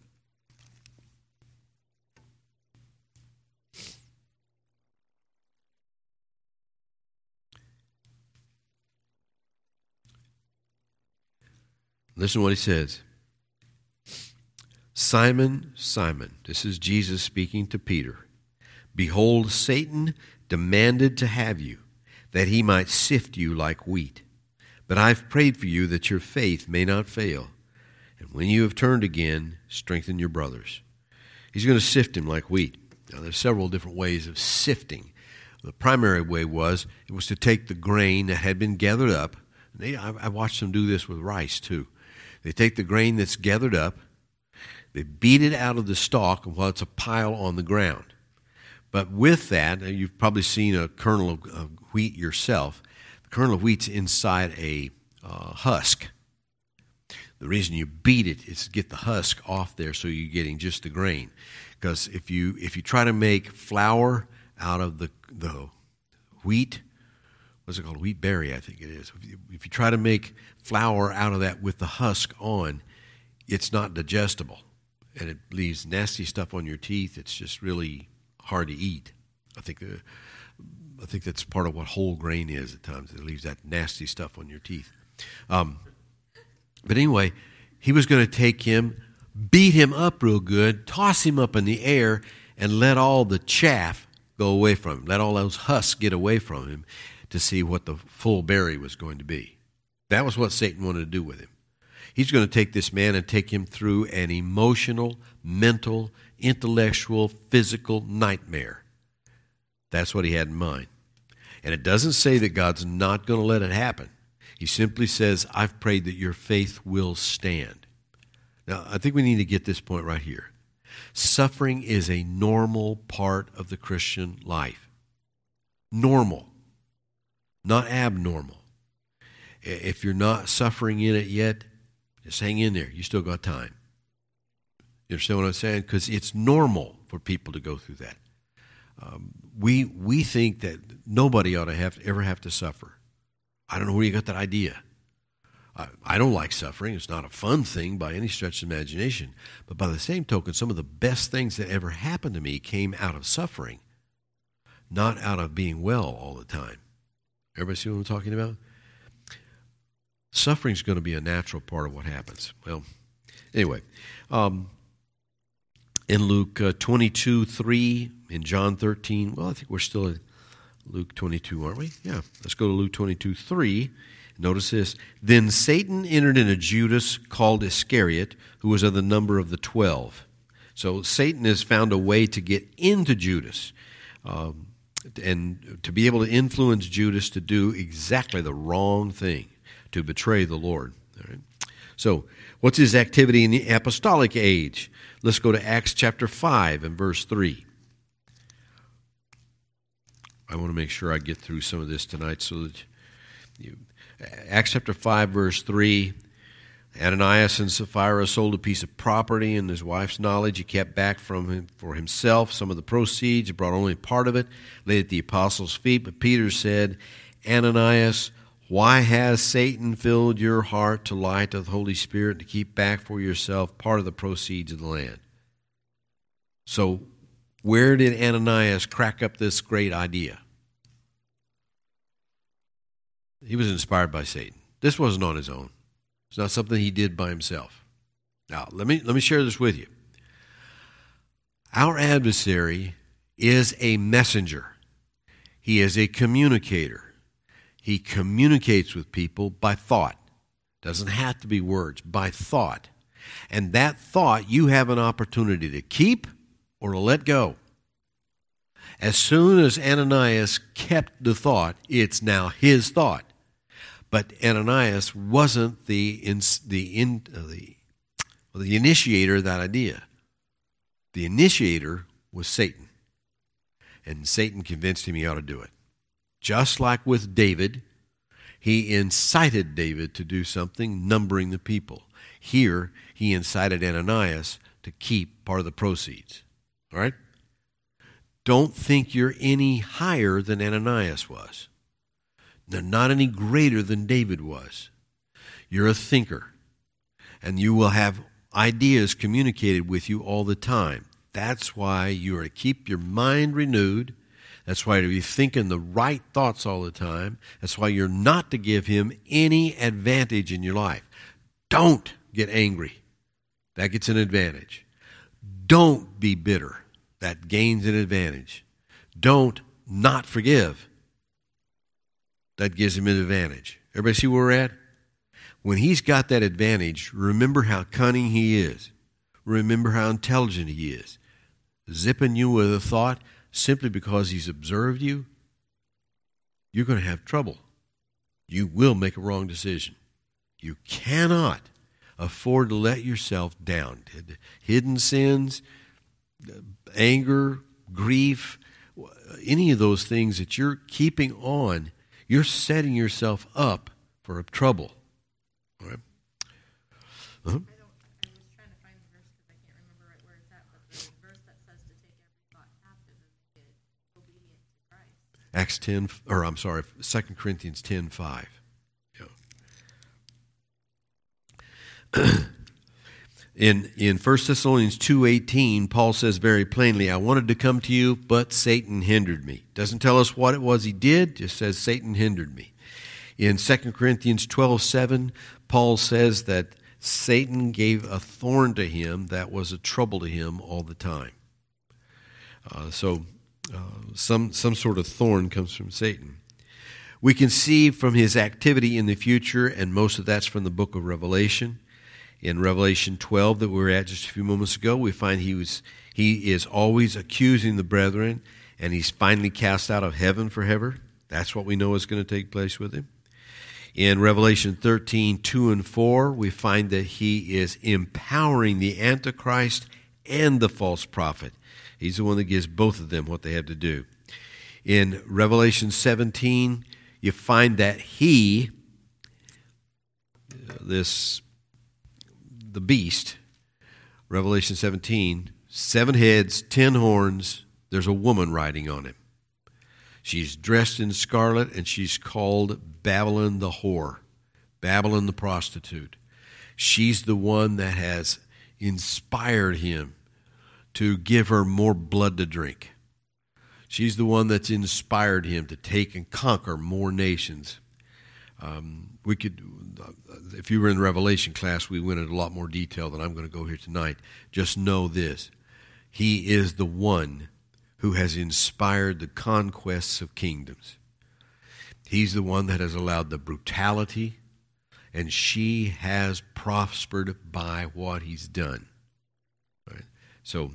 Listen to what he says. Simon, Simon, this is Jesus speaking to Peter. Behold, Satan demanded to have you, that he might sift you like wheat. But I've prayed for you that your faith may not fail. And when you have turned again, strengthen your brothers. He's going to sift him like wheat. Now, there's several different ways of sifting. The primary way was to take the grain that had been gathered up. I watched them do this with rice, too. They take the grain that's gathered up, they beat it out of the stalk while it's a pile on the ground. But with that, you've probably seen a kernel of wheat yourself. The kernel of wheat's inside a husk. The reason you beat it is to get the husk off there so you're getting just the grain. Because if you try to make flour out of the wheat, what's it called? Wheat berry, I think it is. If you try to make flour out of that with the husk on, it's not digestible. And it leaves nasty stuff on your teeth. It's just really hard to eat. I think that's part of what whole grain is at times. It leaves that nasty stuff on your teeth. But anyway, he was going to take him, beat him up real good, toss him up in the air, and let all the chaff go away from him. Let all those husks get away from him to see what the full berry was going to be. That was what Satan wanted to do with him. He's going to take this man and take him through an emotional, mental, intellectual, physical nightmare. That's what he had in mind. And it doesn't say that God's not going to let it happen. He simply says, I've prayed that your faith will stand. Now, I think we need to get this point right here. Suffering is a normal part of the Christian life. Normal, not abnormal. If you're not suffering in it yet, just hang in there. You still got time. You understand what I'm saying? Because it's normal for people to go through that. We think that nobody ought to ever have to suffer. I don't know where you got that idea. I don't like suffering. It's not a fun thing by any stretch of imagination. But by the same token, some of the best things that ever happened to me came out of suffering, not out of being well all the time. Everybody see what I'm talking about? Suffering's going to be a natural part of what happens. Well, Anyway, in Luke 22:3, in John 13, well, I think we're still in Luke 22, aren't we? Yeah, let's go to Luke 22:3. Notice this. Then Satan entered into Judas, called Iscariot, who was of the number of the 12. So Satan has found a way to get into Judas and to be able to influence Judas to do exactly the wrong thing, to betray the Lord. All right? So what's his activity in the apostolic age? Let's go to Acts chapter 5 and verse 3. I want to make sure I get through some of this tonight so that Acts chapter 5, verse 3, Ananias and Sapphira sold a piece of property in his wife's knowledge. He kept back from him for himself some of the proceeds. He brought only part of it, laid it at the apostles' feet. But Peter said, Ananias, why has Satan filled your heart to lie to the Holy Spirit to keep back for yourself part of the proceeds of the land? So where did Ananias crack up this great idea? He was inspired by Satan. This wasn't on his own. It's not something he did by himself. Now, let me share this with you. Our adversary is a messenger. He is a communicator. He communicates with people by thought. Doesn't have to be words, by thought. And that thought you have an opportunity to keep or to let go. As soon as Ananias kept the thought, it's now his thought. But Ananias wasn't the initiator of that idea. The initiator was Satan. And Satan convinced him he ought to do it. Just like with David, he incited David to do something, numbering the people. Here, he incited Ananias to keep part of the proceeds. All right? Don't think you're any higher than Ananias was. They're not any greater than David was. You're a thinker, and you will have ideas communicated with you all the time. That's why you are to keep your mind renewed. That's why you're to be thinking the right thoughts all the time. That's why you're not to give him any advantage in your life. Don't get angry. That gets an advantage. Don't be bitter. That gains an advantage. Don't not forgive. That gives him an advantage. Everybody see where we're at? When he's got that advantage, remember how cunning he is. Remember how intelligent he is. Zipping you with a thought simply because he's observed you, you're going to have trouble. You will make a wrong decision. You cannot afford to let yourself down. Hidden sins, anger, grief, any of those things that you're keeping on, you're setting yourself up for trouble. All right? I was trying to find the verse because I can't remember right where it's at, but the verse that says to take every thought captive and make it obedient to Christ. 2 Corinthians 10:5. Yeah. In 1 Thessalonians 2:18, Paul says very plainly, I wanted to come to you, but Satan hindered me. Doesn't tell us what it was he did, just says Satan hindered me. In 2 Corinthians 12:7, Paul says that Satan gave a thorn to him that was a trouble to him all the time. Some sort of thorn comes from Satan. We can see from his activity in the future, and most of that's from the book of Revelation. In Revelation 12 that we were at just a few moments ago, we find he is always accusing the brethren, and he's finally cast out of heaven forever. That's what we know is going to take place with him. In Revelation 13:2 and 4, we find that he is empowering the Antichrist and the false prophet. He's the one that gives both of them what they have to do. In Revelation 17, you find that the beast, Revelation 17, 7 heads, 10 horns, there's a woman riding on him. She's dressed in scarlet, and she's called Babylon the whore, Babylon the prostitute. She's the one that has inspired him to give her more blood to drink. She's the one that's inspired him to take and conquer more nations. We could, if you were in Revelation class, we went into a lot more detail than I'm going to go here tonight. Just know this. He is the one who has inspired the conquests of kingdoms. He's the one that has allowed the brutality, and she has prospered by what he's done. Right? So,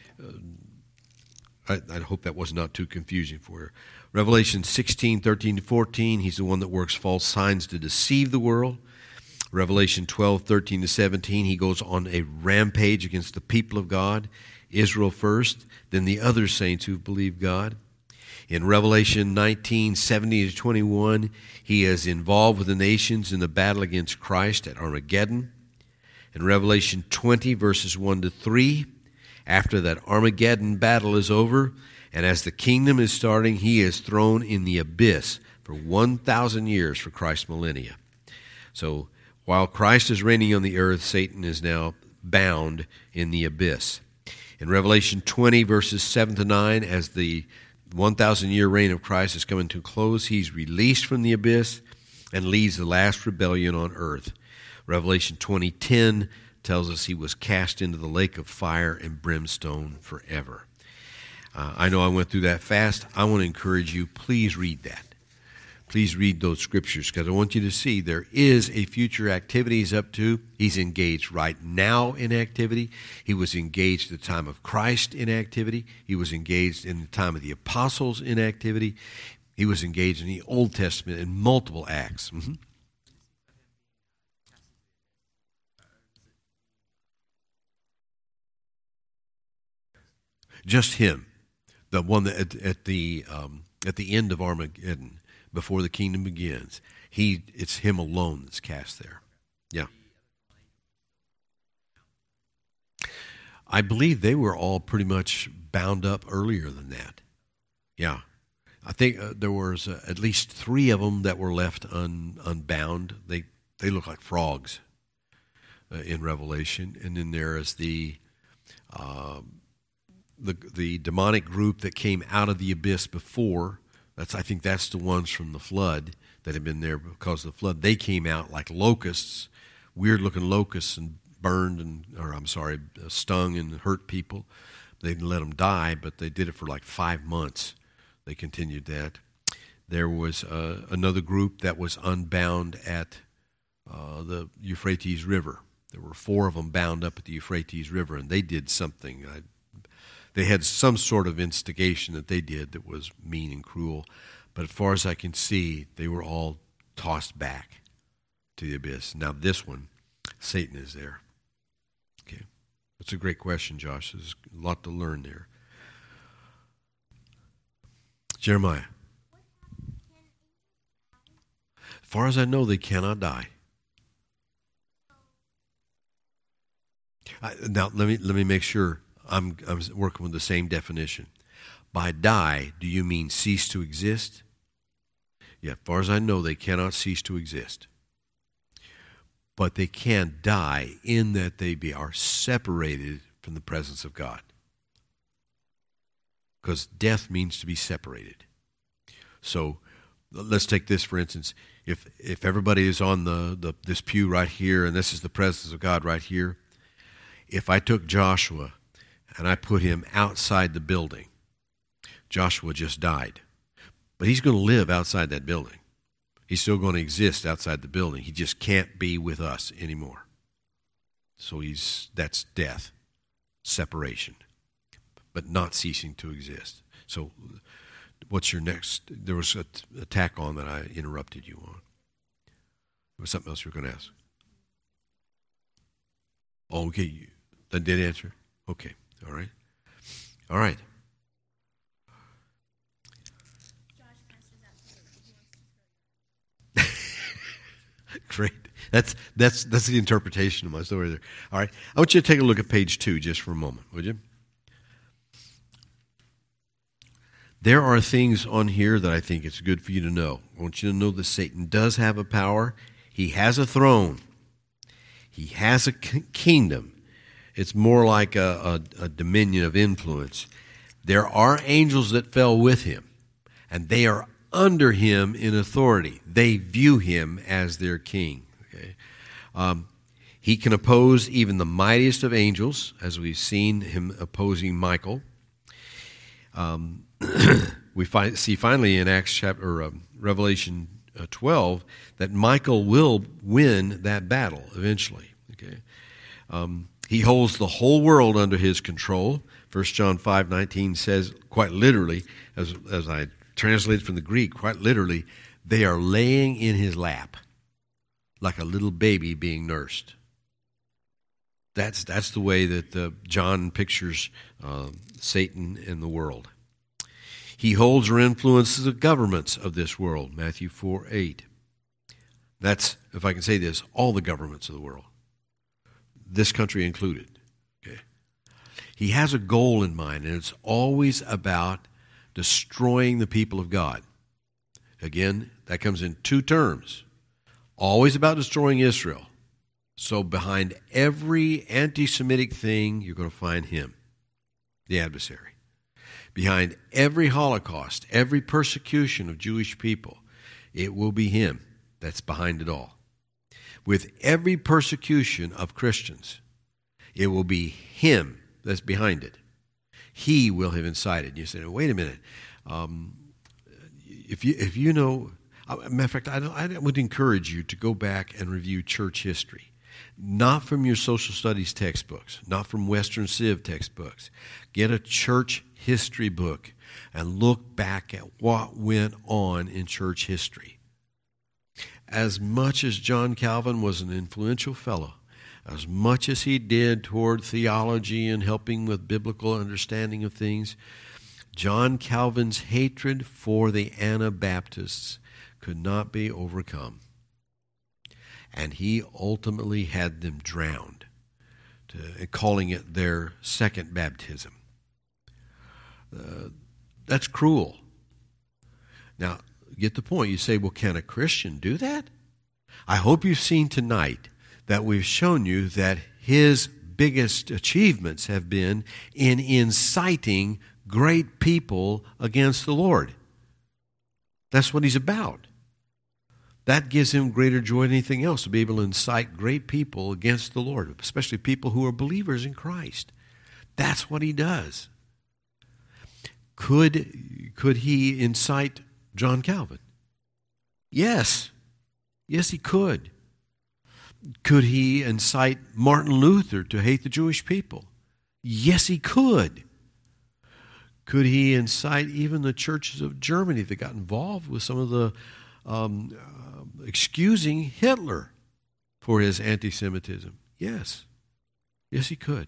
I hope that was not too confusing for you. Revelation 16:13-14, he's the one that works false signs to deceive the world. Revelation 12:13-17, he goes on a rampage against the people of God, Israel first, then the other saints who believe God. In Revelation 19:70-21, he is involved with the nations in the battle against Christ at Armageddon. In Revelation 20, verses 1-3, after that Armageddon battle is over, and as the kingdom is starting, he is thrown in the abyss for 1,000 years for Christ's millennia. So while Christ is reigning on the earth, Satan is now bound in the abyss. In Revelation 20, verses 7-9, as the 1,000-year reign of Christ is coming to a close, he's released from the abyss and leads the last rebellion on earth. Revelation 20:10 tells us he was cast into the lake of fire and brimstone forever. I know I went through that fast. I want to encourage you, please read that. Please read those scriptures, because I want you to see there is a future activity he's up to. He's engaged right now in activity. He was engaged at the time of Christ in activity. He was engaged in the time of the apostles in activity. He was engaged in the Old Testament in multiple acts. Just him, the one that at the end of Armageddon, before the kingdom begins, it's him alone that's cast there. Yeah, I believe they were all pretty much bound up earlier than that. Yeah, I think there was at least 3 of them that were left unbound. They look like frogs in Revelation, and then there is the demonic group that came out of the abyss before. I think that's the ones from the flood that had been there because of the flood. They came out like locusts, weird-looking locusts, and burned stung and hurt people. They didn't let them die, but they did it for like 5 months. They continued that. There was another group that was unbound at the Euphrates River. There were 4 of them bound up at the Euphrates River, and they did something. They had some sort of instigation that they did that was mean and cruel. But as far as I can see, they were all tossed back to the abyss. Now this one, Satan is there. Okay, that's a great question, Josh. There's a lot to learn there. Jeremiah. As far as I know, they cannot die. Now let me make sure I'm working with the same definition. By die, do you mean cease to exist? Yeah, as far as I know, they cannot cease to exist. But they can die in that they are separated from the presence of God. Because death means to be separated. So let's take this for instance. If everybody is on this pew right here, and this is the presence of God right here, if I took Joshua and I put him outside the building, Joshua just died. But he's going to live outside that building. He's still going to exist outside the building. He just can't be with us anymore. So that's death, separation, but not ceasing to exist. So what's your next? There was a tack on that I interrupted you on. There was something else you were going to ask. Oh, okay. That did answer? Okay. All right. All right. Great. That's the interpretation of my story there. All right. I want you to take a look at page 2 just for a moment, would you? There are things on here that I think it's good for you to know. I want you to know that Satan does have a power. He has a throne. He has a kingdom. It's more like a dominion of influence. There are angels that fell with him, and they are under him in authority. They view him as their king. Okay? He can oppose even the mightiest of angels, as we've seen him opposing Michael. We see finally in Revelation 12 that Michael will win that battle eventually. Okay, he holds the whole world under his control. 1 John 5:19 says quite literally, as I translate from the Greek, quite literally, they are laying in his lap like a little baby being nursed. That's the way that John pictures Satan in the world. He holds or influences the governments of this world, Matthew 4:8. That's, if I can say this, all the governments of the world, this country included. Okay. He has a goal in mind, and it's always about destroying the people of God. Again, that comes in two terms. Always about destroying Israel. So behind every anti-Semitic thing, you're going to find him, the adversary. Behind every Holocaust, every persecution of Jewish people, it will be him that's behind it all. With every persecution of Christians, it will be him that's behind it. He will have incited. You say, wait a minute. If you know, matter of fact, I would encourage you to go back and review church history. Not from your social studies textbooks, not from Western Civ textbooks. Get a church history book and look back at what went on in church history. As much as John Calvin was an influential fellow, as much as he did toward theology and helping with biblical understanding of things, John Calvin's hatred for the Anabaptists could not be overcome. And he ultimately had them drowned, calling it their second baptism. That's cruel. Now, get the point. You say, well, can a Christian do that? I hope you've seen tonight that we've shown you that his biggest achievements have been in inciting great people against the Lord. That's what he's about. That gives him greater joy than anything else, to be able to incite great people against the Lord, especially people who are believers in Christ. That's what he does. Could he incite John Calvin? Yes. Yes, he could. Could he incite Martin Luther to hate the Jewish people? Yes, he could. Could he incite even the churches of Germany that got involved with some of the excusing Hitler for his anti-Semitism? Yes. Yes, he could.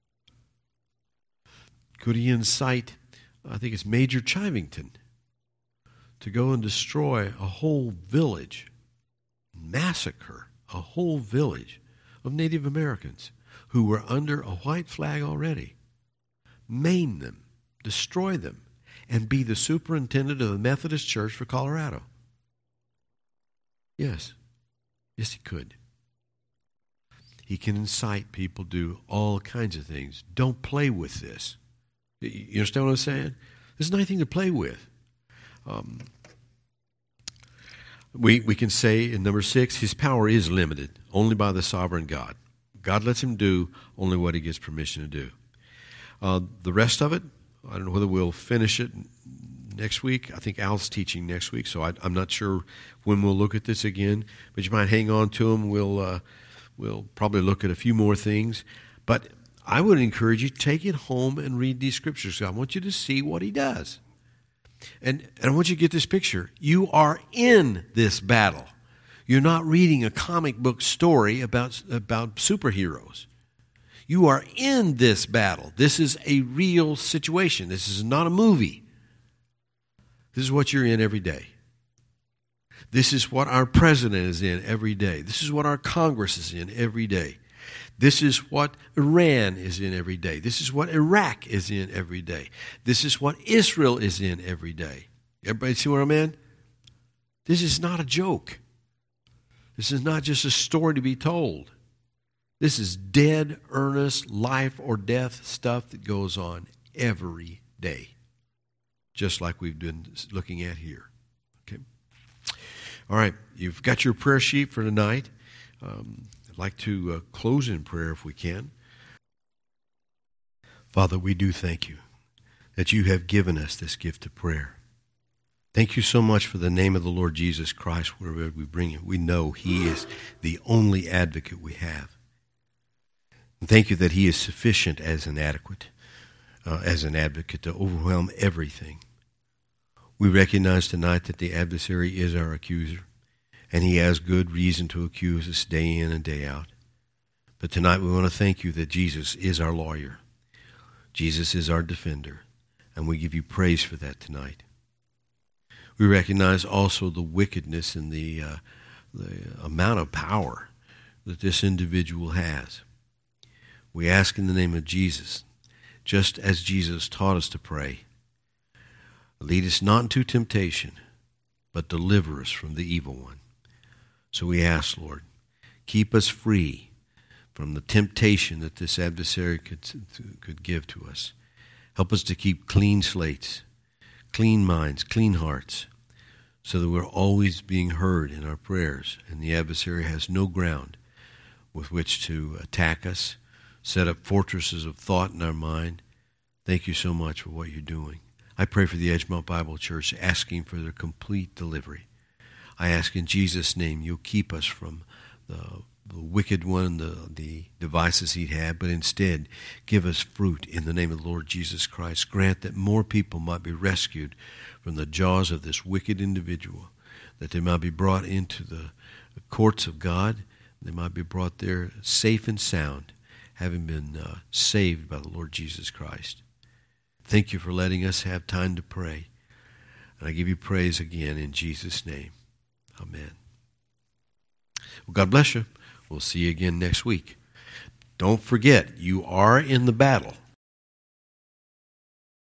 Could he incite, I think it's Major Chivington, to go and destroy a whole village, massacre a whole village of Native Americans who were under a white flag already, maim them, destroy them, and be the superintendent of the Methodist Church for Colorado? Yes. Yes, he could. He can incite people to do all kinds of things. Don't play with this. You understand what I'm saying? There's nothing to play with. We can say in number 6, his power is limited only by the sovereign God. God lets him do only what he gives permission to do. The rest of it, I don't know whether we'll finish it next week. I think Al's teaching next week, so I'm not sure when we'll look at this again. But you might hang on to him. We'll probably look at a few more things. But I would encourage you to take it home and read these scriptures. I want you to see what he does. And I want you to get this picture. You are in this battle. You're not reading a comic book story about superheroes. You are in this battle. This is a real situation. This is not a movie. This is what you're in every day. This is what our president is in every day. This is what our Congress is in every day. This is what Iran is in every day. This is what Iraq is in every day. This is what Israel is in every day. Everybody see where I'm at? This is not a joke. This is not just a story to be told. This is dead, earnest, life or death stuff that goes on every day, just like we've been looking at here. All right, you've got your prayer sheet for tonight. I'd like to close in prayer if we can. Father, we do thank you that you have given us this gift of prayer. Thank you so much for the name of the Lord Jesus Christ wherever we bring it. We know he is the only advocate we have. And thank you that he is sufficient as an advocate to overwhelm everything. We recognize tonight that the adversary is our accuser, and he has good reason to accuse us day in and day out. But tonight we want to thank you that Jesus is our lawyer. Jesus is our defender, and we give you praise for that tonight. We recognize also the wickedness and the amount of power that this individual has. We ask in the name of Jesus, just as Jesus taught us to pray, lead us not into temptation, but deliver us from the evil one. So we ask, Lord, keep us free from the temptation that this adversary could give to us. Help us to keep clean slates, clean minds, clean hearts, so that we're always being heard in our prayers, and the adversary has no ground with which to attack us, set up fortresses of thought in our mind. Thank you so much for what you're doing. I pray for the Edgemont Bible Church, asking for their complete delivery. I ask in Jesus' name you'll keep us from the wicked one, the devices he'd had, but instead give us fruit in the name of the Lord Jesus Christ. Grant that more people might be rescued from the jaws of this wicked individual, that they might be brought into the courts of God. They might be brought there safe and sound, having been saved by the Lord Jesus Christ. Thank you for letting us have time to pray. And I give you praise again in Jesus' name. Amen. Well, God bless you. We'll see you again next week. Don't forget, you are in the battle.